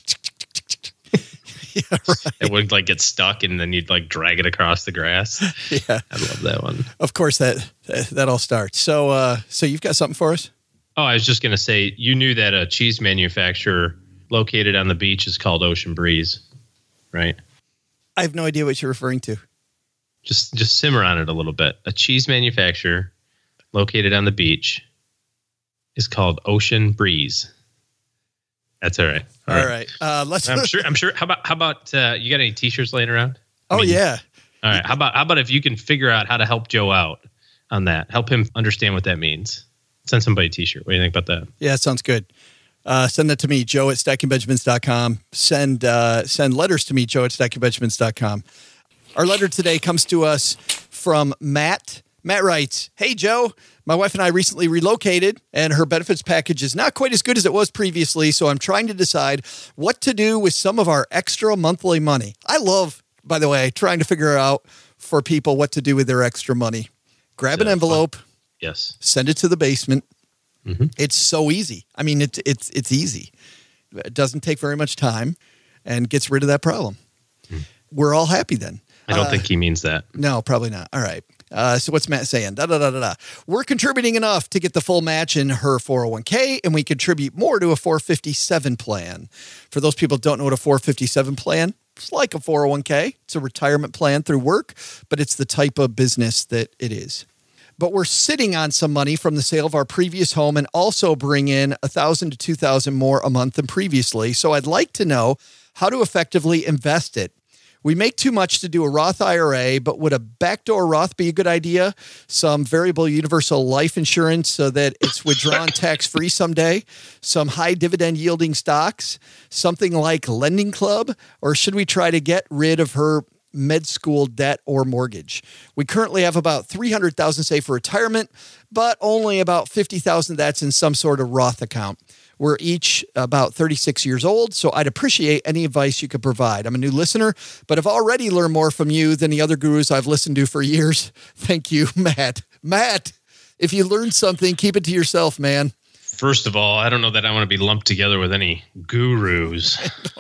Yeah, right. It would like get stuck and then you'd like drag it across the grass. Yeah. I love that one. Of course, that that, that all starts. So, uh, so you've got something for us? Oh, I was just going to say, you knew that a cheese manufacturer located on the beach is called Ocean Breeze, right? I have no idea what you're referring to. Just, just simmer on it a little bit. A cheese manufacturer located on the beach is called Ocean Breeze. That's all right. All, all right. right. Uh, let's. I'm sure. I'm sure. How about? How about? Uh, you got any T-shirts laying around? I oh mean, yeah. All right. How about? How about if you can figure out how to help Joe out on that? Help him understand what that means. Send somebody a T-shirt. What do you think about that? Yeah, sounds good. Uh, send that to me, Joe at stacking benjamins dot com. Send uh, send letters to me, Joe at stacking benjamins dot com. Our letter today comes to us from Matt. Matt writes, "Hey Joe, my wife and I recently relocated and her benefits package is not quite as good as it was previously, so I'm trying to decide what to do with some of our extra monthly money." I love, by the way, trying to figure out for people what to do with their extra money. Grab an envelope. Yes. Send it to the basement. Mm-hmm. It's so easy. I mean, it's it's it's easy. It doesn't take very much time and gets rid of that problem. Mm. We're all happy then. I don't uh, think he means that. No, probably not. All right. Uh, so what's Matt saying? Da, da, da, da, da. We're contributing enough to get the full match in her four oh one k, and we contribute more to a four fifty-seven plan. For those people who don't know what a four fifty-seven plan, it's like a four oh one k. It's a retirement plan through work, but it's the type of business that it is. But we're sitting on some money from the sale of our previous home and also bring in one thousand to two thousand more a month than previously. So I'd like to know how to effectively invest it. We make too much to do a Roth I R A, but would a backdoor Roth be a good idea? Some variable universal life insurance so that it's withdrawn tax-free someday? Some high dividend yielding stocks? Something like Lending Club? Or should we try to get rid of her med school debt or mortgage? We currently have about three hundred thousand dollars saved for retirement, but only about fifty thousand dollars that's in some sort of Roth account. We're each about thirty-six years old, so I'd appreciate any advice you could provide. I'm a new listener, but I've already learned more from you than the other gurus I've listened to for years. Thank you, Matt. Matt, if you learned something, keep it to yourself, man. First of all, I don't know that I want to be lumped together with any gurus.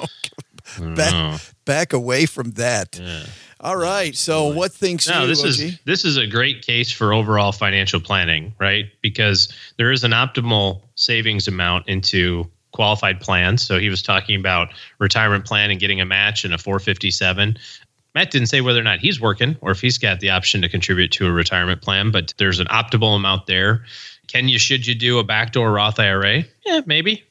back, back away from that. Yeah. All right. So what thinks no, you, this O G? is this is a great case for overall financial planning, right? Because there is an optimal savings amount into qualified plans. So he was talking about retirement plan and getting a match in a four fifty-seven. Matt didn't say whether or not he's working or if he's got the option to contribute to a retirement plan, but there's an optimal amount there. Can you, should you do a backdoor Roth I R A? Yeah, maybe.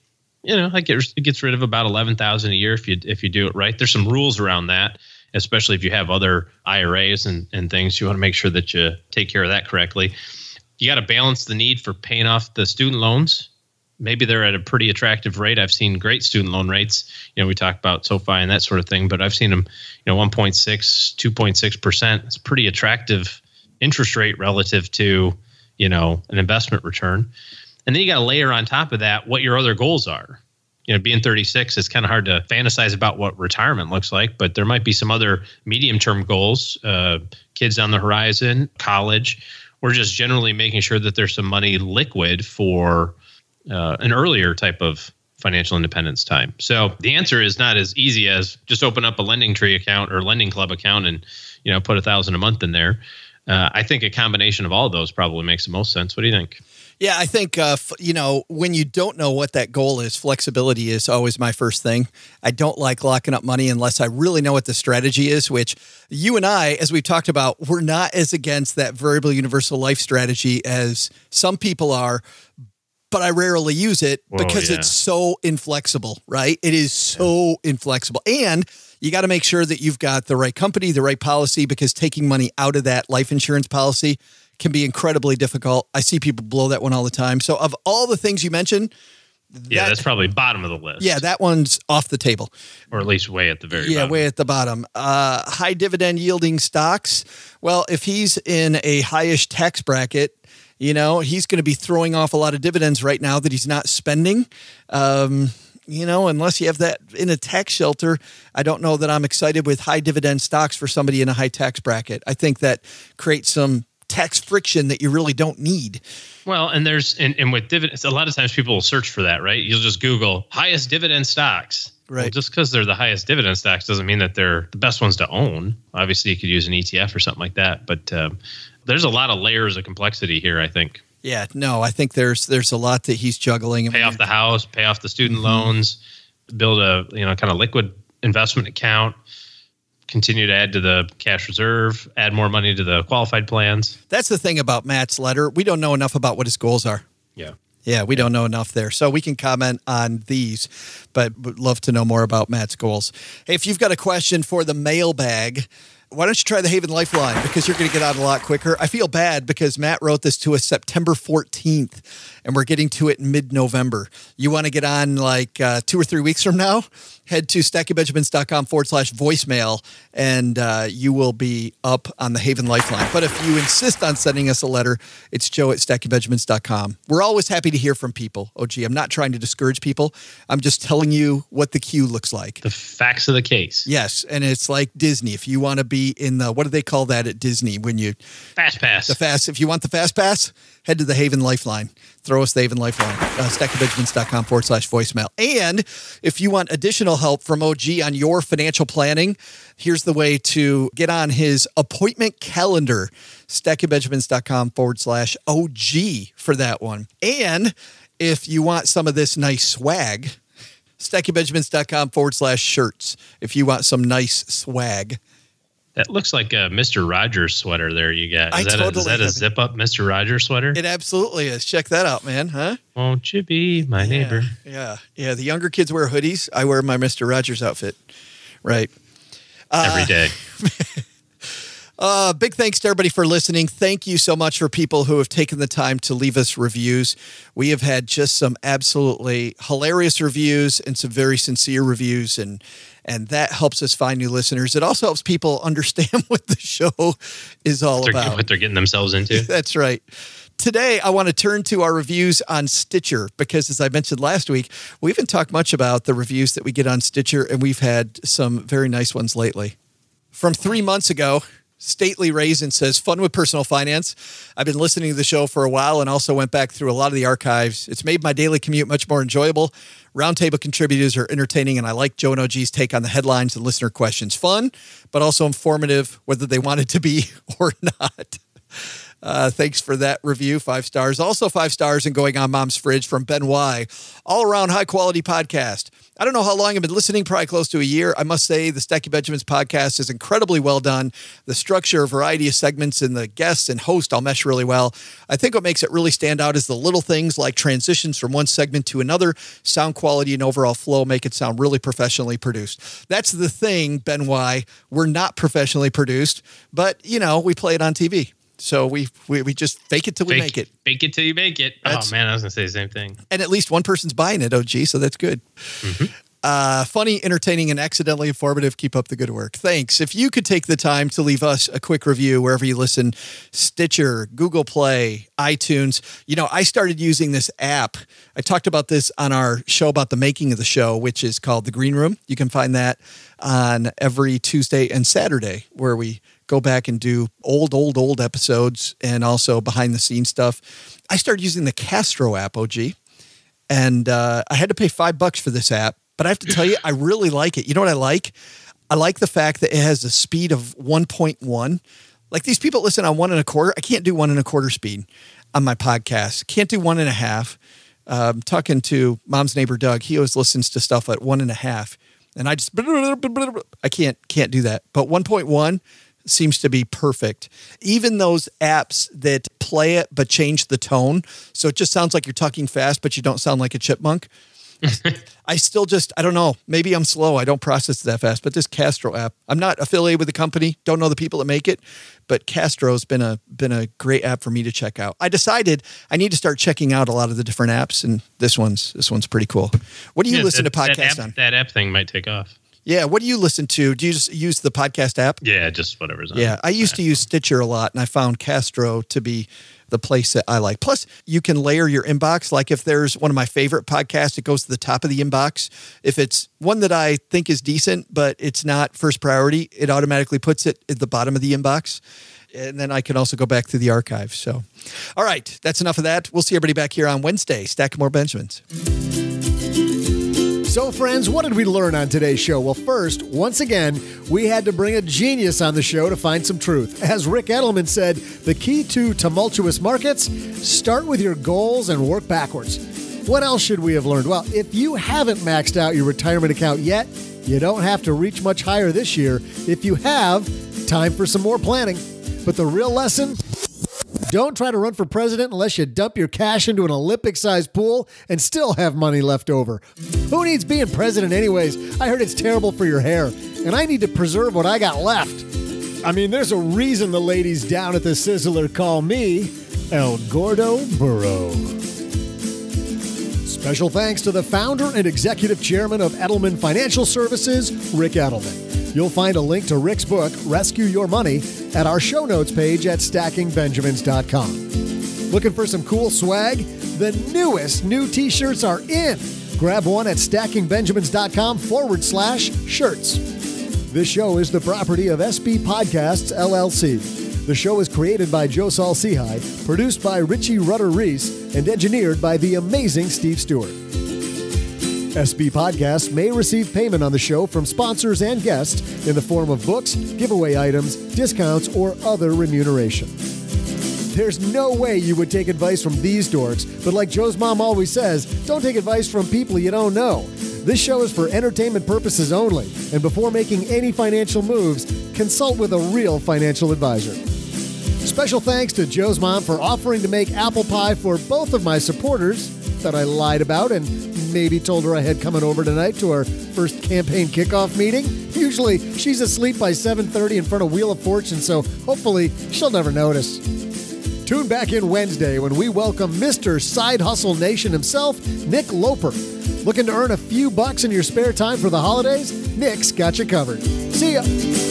you know, like it gets rid of about eleven thousand a year if you if you do it right. There's some rules around that, especially if you have other I R As and, and things. You want to make sure that you take care of that correctly. You got to balance the need for paying off the student loans. Maybe they're at a pretty attractive rate. I've seen great student loan rates. You know, we talk about SoFi and that sort of thing, but I've seen them, you know, one point six, two point six percent. It's a pretty attractive interest rate relative to, you know, an investment return. And then you got to layer on top of that what your other goals are. You know, being thirty-six, it's kind of hard to fantasize about what retirement looks like, but there might be some other medium-term goals, uh, kids on the horizon, college, or just generally making sure that there's some money liquid for Uh, an earlier type of financial independence time. So the answer is not as easy as just open up a Lending Tree account or Lending Club account and, you know, put a thousand a month in there. Uh, I think a combination of all of those probably makes the most sense. What do you think? Yeah, I think, uh, f- you know, when you don't know what that goal is, flexibility is always my first thing. I don't like locking up money unless I really know what the strategy is, which you and I, as we've talked about, we're not as against that variable universal life strategy as some people are. But I rarely use it because yeah. it's so inflexible, right? It is so yeah. inflexible. And you got to make sure that you've got the right company, the right policy, because taking money out of that life insurance policy can be incredibly difficult. I see people blow that one all the time. So of all the things you mentioned, yeah, that, that's probably bottom of the list. Yeah, that one's off the table. Or at least way at the very yeah, bottom. way at the bottom. Uh, high dividend yielding stocks. Well, if he's in a highish tax bracket, you know, he's going to be throwing off a lot of dividends right now that he's not spending. Um, you know, unless you have that in a tax shelter, I don't know that I'm excited with high dividend stocks for somebody in a high tax bracket. I think that creates some tax friction that you really don't need. Well, and there's, and, and with dividends, a lot of times people will search for that, right? You'll just Google highest dividend stocks. Right. Well, just because they're the highest dividend stocks doesn't mean that they're the best ones to own. Obviously, you could use an E T F or something like that, but um, there's a lot of layers of complexity here, I think. Yeah, no, I think there's there's a lot that he's juggling. Pay off the house, pay off the student mm-hmm. loans, build a you know kind of liquid investment account, continue to add to the cash reserve, add more money to the qualified plans. That's the thing about Matt's letter. We don't know enough about what his goals are. Yeah. Yeah, we don't know enough there. So we can comment on these, but would love to know more about Matt's goals. Hey, if you've got a question for the mailbag, why don't you try the Haven Lifeline? Because you're going to get out a lot quicker. I feel bad because Matt wrote this to us September fourteenth, and we're getting to it in mid-November. You want to get on like uh, two or three weeks from now? Head to stackingbenjamins.com forward slash voicemail, and uh, you will be up on the Haven Lifeline. But if you insist on sending us a letter, it's joe at stackingbenjamins dot com. We're always happy to hear from people. Oh, gee, I'm not trying to discourage people. I'm just telling you what the queue looks like. The facts of the case. Yes, and it's like Disney. If you want to be in the, what do they call that at Disney when you... Fast pass. The fast. If you want the fast pass, head to the Haven Lifeline. Throw us the Haven Lifeline. Uh, stackingbenjamins.com forward slash voicemail. And if you want additional help from O G on your financial planning, here's the way to get on his appointment calendar. stackingbenjamins.com forward slash OG for that one. And if you want some of this nice swag, stackingbenjamins.com forward slash shirts. If you want some nice swag. That looks like a Mister Rogers sweater there you got. Is, I that, totally a, is that a zip-up Mister Rogers sweater? It absolutely is. Check that out, man. Huh? Won't you be my yeah, neighbor? Yeah. Yeah. The younger kids wear hoodies. I wear my Mister Rogers outfit. Right. Uh, Every day. Uh, big thanks to everybody for listening. Thank you so much for people who have taken the time to leave us reviews. We have had just some absolutely hilarious reviews and some very sincere reviews, and and that helps us find new listeners. It also helps people understand what the show is all what about. What they're getting themselves into. That's right. Today, I want to turn to our reviews on Stitcher because, as I mentioned last week, we haven't talked much about the reviews that we get on Stitcher, and we've had some very nice ones lately. From three months ago, Stately Raisin says, fun with personal finance. I've been listening to the show for a while and also went back through a lot of the archives. It's made my daily commute much more enjoyable. Roundtable contributors are entertaining, and I like Joe and O G's take on the headlines and listener questions. Fun, but also informative, whether they want it to be or not. Uh, thanks for that review. Five stars. Also five stars and Going on Mom's Fridge from Ben Y. All around high quality podcast. I don't know how long I've been listening, probably close to a year. I must say the Stacking Benjamins podcast is incredibly well done. The structure, variety of segments, and the guests and host all mesh really well. I think what makes it really stand out is the little things like transitions from one segment to another, sound quality and overall flow make it sound really professionally produced. That's the thing, Ben, why we're not professionally produced, but, you know, we play it on T V. So we, we we just fake it till we fake, make it. Fake it till you make it. That's, oh, man, I was going to say the same thing. And at least one person's buying it, O G, so that's good. Mm-hmm. Uh, funny, entertaining, and accidentally informative. Keep up the good work. Thanks. If you could take the time to leave us a quick review wherever you listen, Stitcher, Google Play, iTunes. You know, I started using this app. I talked about this on our show about the making of the show, which is called The Green Room. You can find that on every Tuesday and Saturday where we go back and do old, old, old episodes and also behind the scenes stuff. I started using the Castro app, O G, and uh, I had to pay five bucks for this app. But I have to tell you, I really like it. You know what I like? I like the fact that it has a speed of one point one. Like these people listen on one and a quarter. I can't do one and a quarter speed on my podcast. Can't do one and a half. Um, talking to Mom's neighbor, Doug, he always listens to stuff at one and a half. And I just, I can't, can't do that. But one point one seems to be perfect. Even those apps that play it but change the tone, so it just sounds like you're talking fast, but you don't sound like a chipmunk. I still just, I don't know, maybe I'm slow. I don't process that fast, but this Castro app, I'm not affiliated with the company, don't know the people that make it, but Castro's been a been a great app for me to check out. I decided I need to start checking out a lot of the different apps, and this one's this one's pretty cool. What do you yeah, listen that, to podcasts that app, on? That app thing might take off. Yeah, what do you listen to? Do you just use the podcast app? Yeah, just whatever's on. Yeah, I used to use Stitcher a lot, and I found Castro to be the place that I like. Plus, you can layer your inbox. Like if there's one of my favorite podcasts, it goes to the top of the inbox. If it's one that I think is decent, but it's not first priority, it automatically puts it at the bottom of the inbox. And then I can also go back through the archive. So, all right, that's enough of that. We'll see everybody back here on Wednesday. Stacking more Benjamins. So, friends, what did we learn on today's show? Well, first, once again, we had to bring a genius on the show to find some truth. As Rick Edelman said, the key to tumultuous markets, start with your goals and work backwards. What else should we have learned? Well, if you haven't maxed out your retirement account yet, you don't have to reach much higher this year. If you have, time for some more planning. But the real lesson? Don't try to run for president unless you dump your cash into an Olympic-sized pool and still have money left over. Who needs being president anyways? I heard it's terrible for your hair, and I need to preserve what I got left. I mean, there's a reason the ladies down at the Sizzler call me El Gordo Burro. Special thanks to the founder and executive chairman of Edelman Financial Services, Rick Edelman. You'll find a link to Rick's book, Rescue Your Money, at our show notes page at stacking benjamins dot com. Looking for some cool swag? The newest new t-shirts are in. Grab one at stacking benjamins dot com forward slash shirts. This show is the property of S B Podcasts, L L C. The show is created by Joe Saul-Sehy, produced by Richie Rutter-Reese, and engineered by the amazing Steve Stewart. S B Podcasts may receive payment on the show from sponsors and guests in the form of books, giveaway items, discounts, or other remuneration. There's no way you would take advice from these dorks, but like Joe's mom always says, don't take advice from people you don't know. This show is for entertainment purposes only, and before making any financial moves, consult with a real financial advisor. Special thanks to Joe's mom for offering to make apple pie for both of my supporters that I lied about and maybe told her I had coming over tonight to our first campaign kickoff meeting. Usually, she's asleep by seven thirty in front of Wheel of Fortune, so hopefully she'll never notice. Tune back in Wednesday when we welcome Mister Side Hustle Nation himself, Nick Loper. Looking to earn a few bucks in your spare time for the holidays? Nick's got you covered. See ya!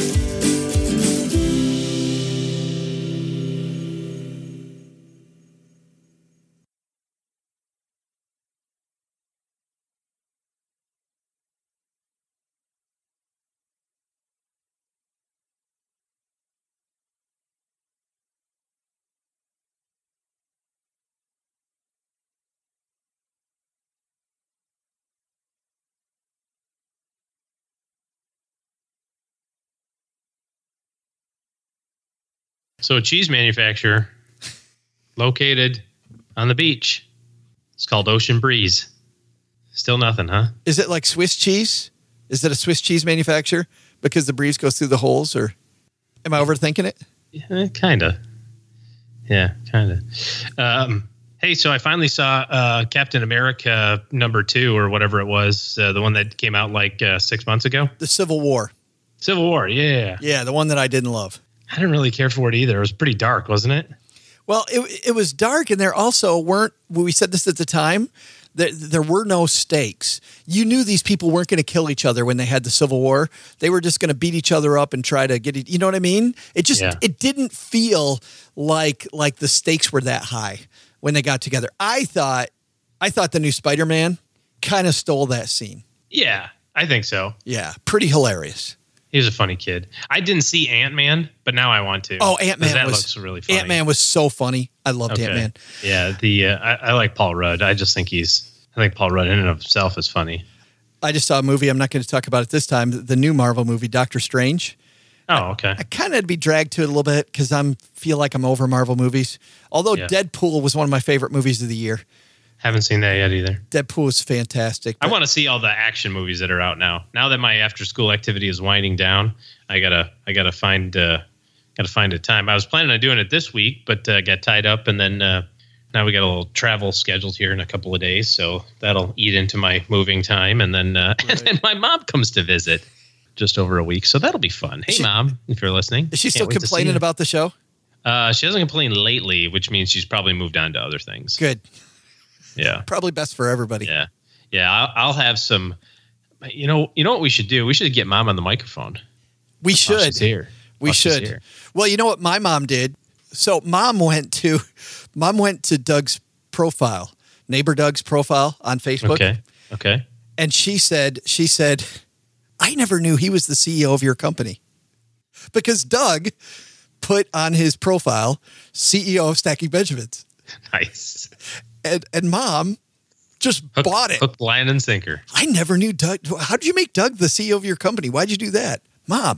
So a cheese manufacturer located on the beach. It's called Ocean Breeze. Still nothing, huh? Is it like Swiss cheese? Is it a Swiss cheese manufacturer because the breeze goes through the holes, or am I overthinking it? Yeah, kind of. Yeah, kind of. Um, hey, so I finally saw uh, Captain America number two or whatever it was, uh, the one that came out like uh, six months ago. The Civil War. Civil War, yeah. Yeah, the one that I didn't love. I didn't really care for it either. It was pretty dark, wasn't it? Well, it it was dark, and there also weren't, we said this at the time, there, there were no stakes. You knew these people weren't going to kill each other when they had the Civil War. They were just going to beat each other up and try to get it. You know what I mean? It just, Yeah. it didn't feel like like the stakes were that high when they got together. I thought, I thought the new Spider-Man kind of stole that scene. Yeah, I think so. Yeah, pretty hilarious. He was a funny kid. I didn't see Ant-Man, but now I want to. Oh, Ant-Man that was looks really funny. Ant-Man was so funny. I loved Okay. Ant-Man. Yeah, the uh, I, I like Paul Rudd. I just think he's. I think Paul Rudd in and of himself is funny. I just saw a movie. I'm not going to talk about it this time. The new Marvel movie, Doctor Strange. Oh, okay. I kind of had to be dragged to it a little bit because I'm feel like I'm over Marvel movies. Although Yeah. Deadpool was one of my favorite movies of the year. Haven't seen that yet either. Deadpool is fantastic. I want to see all the action movies that are out now. Now that my after school activity is winding down, I gotta I gotta find uh, gotta find a time. I was planning on doing it this week, but uh, got tied up, and then uh, now we got a little travel scheduled here in a couple of days, so that'll eat into my moving time, and then uh, right. and then my mom comes to visit just over a week, so that'll be fun. Hey, she, mom, if you're listening, is she still complaining about the show? Uh, she hasn't complained lately, which means she's probably moved on to other things. Good. Yeah, probably best for everybody. Yeah, yeah. I'll, I'll have some. You know, you know what we should do? We should get mom on the microphone. We While should. She's here. We While she's should. here. Well, you know what my mom did? So mom went to, mom went to Doug's profile, neighbor Doug's profile on Facebook. Okay. Okay. And she said, she said, I never knew he was the C E O of your company, because Doug put on his profile C E O of Stacking Benjamins. Nice. And and mom just Hook, bought it. Hook, line, and sinker. I never knew Doug. How did you make Doug the C E O of your company? Why'd you do that, Mom?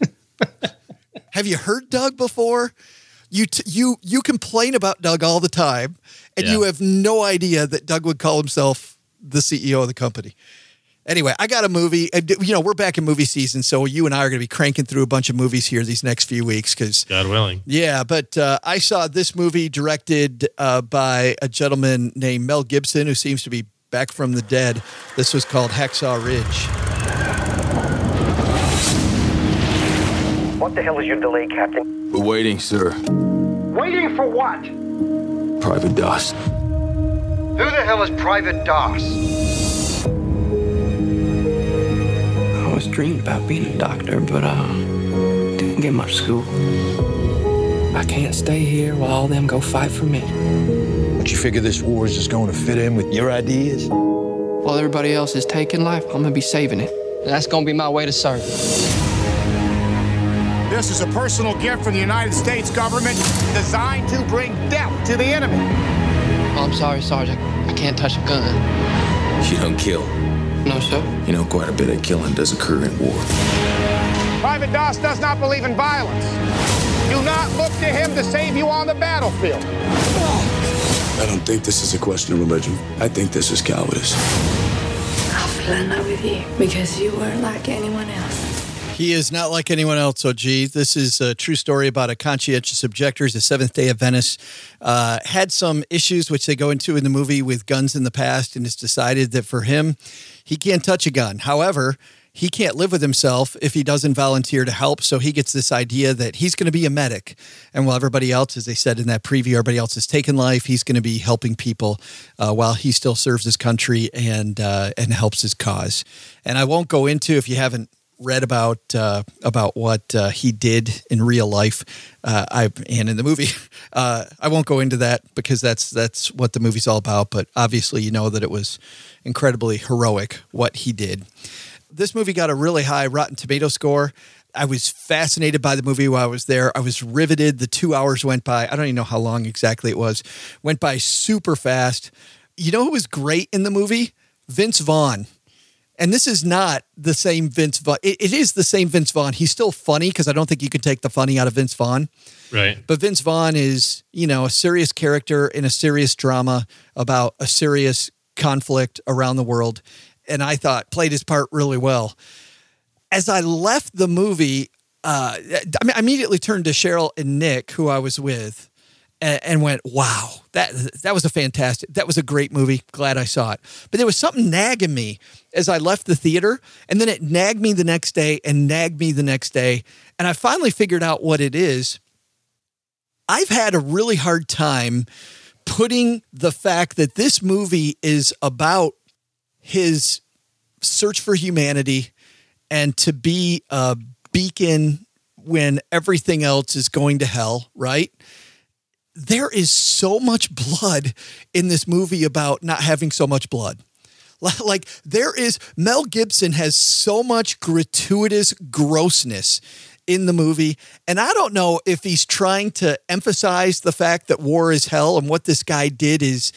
Have you heard Doug before? You t- you you complain about Doug all the time, and Yeah. you have no idea that Doug would call himself the C E O of the company. Anyway, I got a movie. And, you know, we're back in movie season, so you and I are going to be cranking through a bunch of movies here these next few weeks. Because God willing. Yeah, but uh, I saw this movie directed uh, by a gentleman named Mel Gibson, who seems to be back from the dead. This was called Hacksaw Ridge. What the hell is your delay, Captain? We're waiting, sir. Waiting for what? Private Doss. Who the hell is Private Doss? I always dreamed about being a doctor, but uh, didn't get much school. I can't stay here while all them go fight for me. Don't you figure this war is just going to fit in with your ideas? While everybody else is taking life, I'm gonna be saving it. And that's gonna be my way to serve. This is a personal gift from the United States government designed to bring death to the enemy. Oh, I'm sorry, Sergeant. I can't touch a gun. You don't kill. No, sir. You know, quite a bit of killing does occur in war. Private Doss does not believe in violence. Do not look to him to save you on the battlefield. I don't think this is a question of religion. I think this is cowardice. I fell in love with you because you weren't like anyone else. He is not like anyone else, O G. This is a true story about a conscientious objector. He's a Seventh-day Adventist. Uh, had some issues, which they go into in the movie, with guns in the past, and has decided that for him, he can't touch a gun. However, he can't live with himself if he doesn't volunteer to help. So he gets this idea that he's going to be a medic. And while everybody else, as they said in that preview, everybody else has taken life, he's going to be helping people uh, while he still serves his country and uh, and helps his cause. And I won't go into, if you haven't read about uh, about what uh, he did in real life, uh, I and in the movie. Uh, I won't go into that because that's that's what the movie's all about. But obviously, you know that it was incredibly heroic what he did. This movie got a really high Rotten Tomato score. I was fascinated by the movie while I was there. I was riveted. The two hours went by. I don't even know how long exactly it was. Went by super fast. You know who was great in the movie? Vince Vaughn. And this is not the same Vince Vaughn. It, it is the same Vince Vaughn. He's still funny because I don't think you can take the funny out of Vince Vaughn. Right. But Vince Vaughn is, you know, a serious character in a serious drama about a serious conflict around the world. And I thought played his part really well. As I left the movie, uh, I, mean, I immediately turned to Cheryl and Nick, who I was with, and, and went, wow, that that was a fantastic, that was a great movie. Glad I saw it. But there was something nagging me as I left the theater, and then it nagged me the next day and nagged me the next day. And I finally figured out what it is. I've had a really hard time putting the fact that this movie is about his search for humanity and to be a beacon when everything else is going to hell, right? There is so much blood in this movie about not having so much blood. Like there is, Mel Gibson has so much gratuitous grossness in the movie. And I don't know if he's trying to emphasize the fact that war is hell and what this guy did is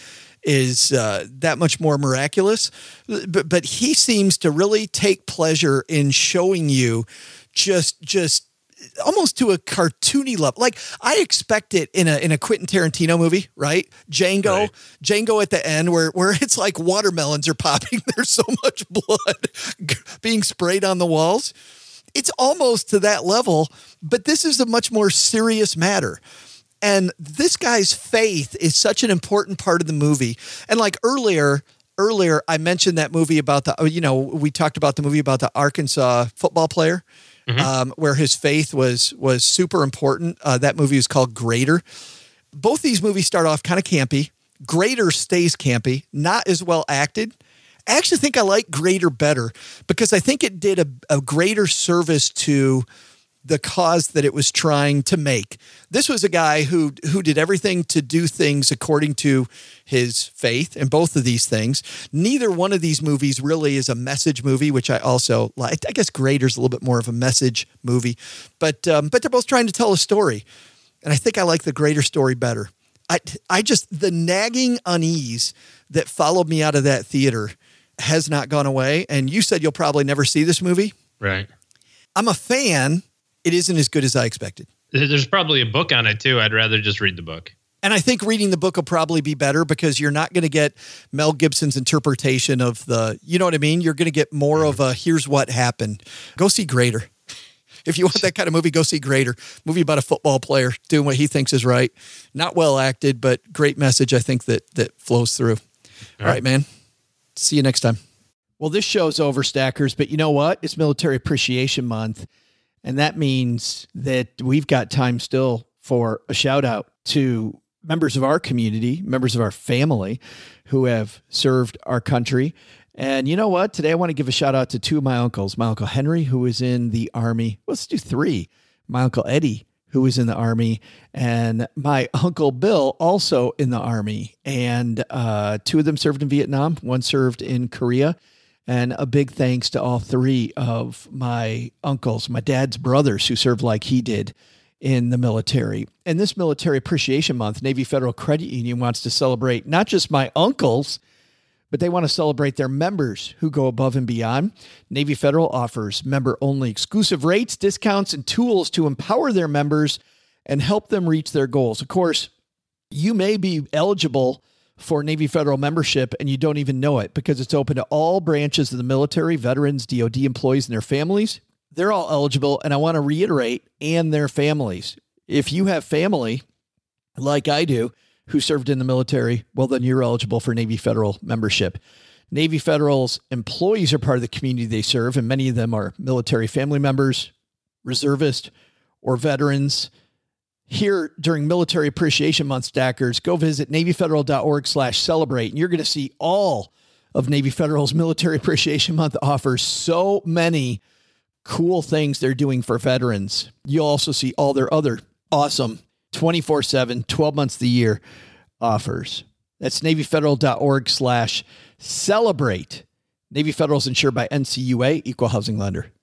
is uh, that much more miraculous. But, but he seems to really take pleasure in showing you just, just almost to a cartoony level. Like I expect it in a, in a Quentin Tarantino movie, right? Django, right. Django at the end where, where it's like watermelons are popping. There's so much blood being sprayed on the walls. It's almost to that level, but this is a much more serious matter. And this guy's faith is such an important part of the movie. And like earlier, earlier, I mentioned that movie about the, you know, we talked about the movie about the Arkansas football player, mm-hmm. um, where his faith was, was super important. Uh, that movie is called Greater. Both these movies start off kind of campy. Greater stays campy, not as well acted. I actually think I like Greater better because I think it did a, a greater service to the cause that it was trying to make. This was a guy who who did everything to do things according to his faith in both of these things. Neither one of these movies really is a message movie, which I also like. I guess Greater's a little bit more of a message movie, but um, but they're both trying to tell a story. And I think I like the Greater story better. I I just, the nagging unease that followed me out of that theater has not gone away. And you said you'll probably never see this movie. Right. I'm a fan. It isn't as good as I expected. There's probably a book on it too. I'd rather just read the book. And I think reading the book will probably be better because you're not going to get Mel Gibson's interpretation of the, you know what I mean? You're going to get more of a, here's what happened. Go see Greater. If you want that kind of movie, go see Greater. Movie about a football player doing what he thinks is right. Not well acted, but great message, I think, that that flows through. All, All right. right, man. See you next time. Well, this show's over, Stackers, but you know what? It's Military Appreciation Month. And that means that we've got time still for a shout out to members of our community, members of our family who have served our country. And you know what? Today I want to give a shout out to two of my uncles. My Uncle Henry, who was in the Army. Let's do three. My Uncle Eddie, who was in the Army, and my Uncle Bill, also in the Army. And uh, two of them served in Vietnam. One served in Korea. And a big thanks to all three of my uncles, my dad's brothers who served like he did in the military. And this Military Appreciation Month, Navy Federal Credit Union wants to celebrate not just my uncles, but they want to celebrate their members who go above and beyond. Navy Federal offers member-only exclusive rates, discounts, and tools to empower their members and help them reach their goals. Of course, you may be eligible for Navy Federal membership, and you don't even know it because it's open to all branches of the military, veterans, D O D employees, and their families. They're all eligible, and I want to reiterate, and their families. If you have family, like I do, who served in the military, well, then you're eligible for Navy Federal membership. Navy Federal's employees are part of the community they serve, and many of them are military family members, reservists, or veterans. Here during Military Appreciation Month, Stackers, go visit NavyFederal.org slash celebrate, and you're going to see all of Navy Federal's Military Appreciation Month offers. So many cool things they're doing for veterans. You'll also see all their other awesome twenty-four seven, twelve months of the year offers. That's NavyFederal.org slash celebrate. Navy Federal is insured by N C U A, Equal Housing Lender.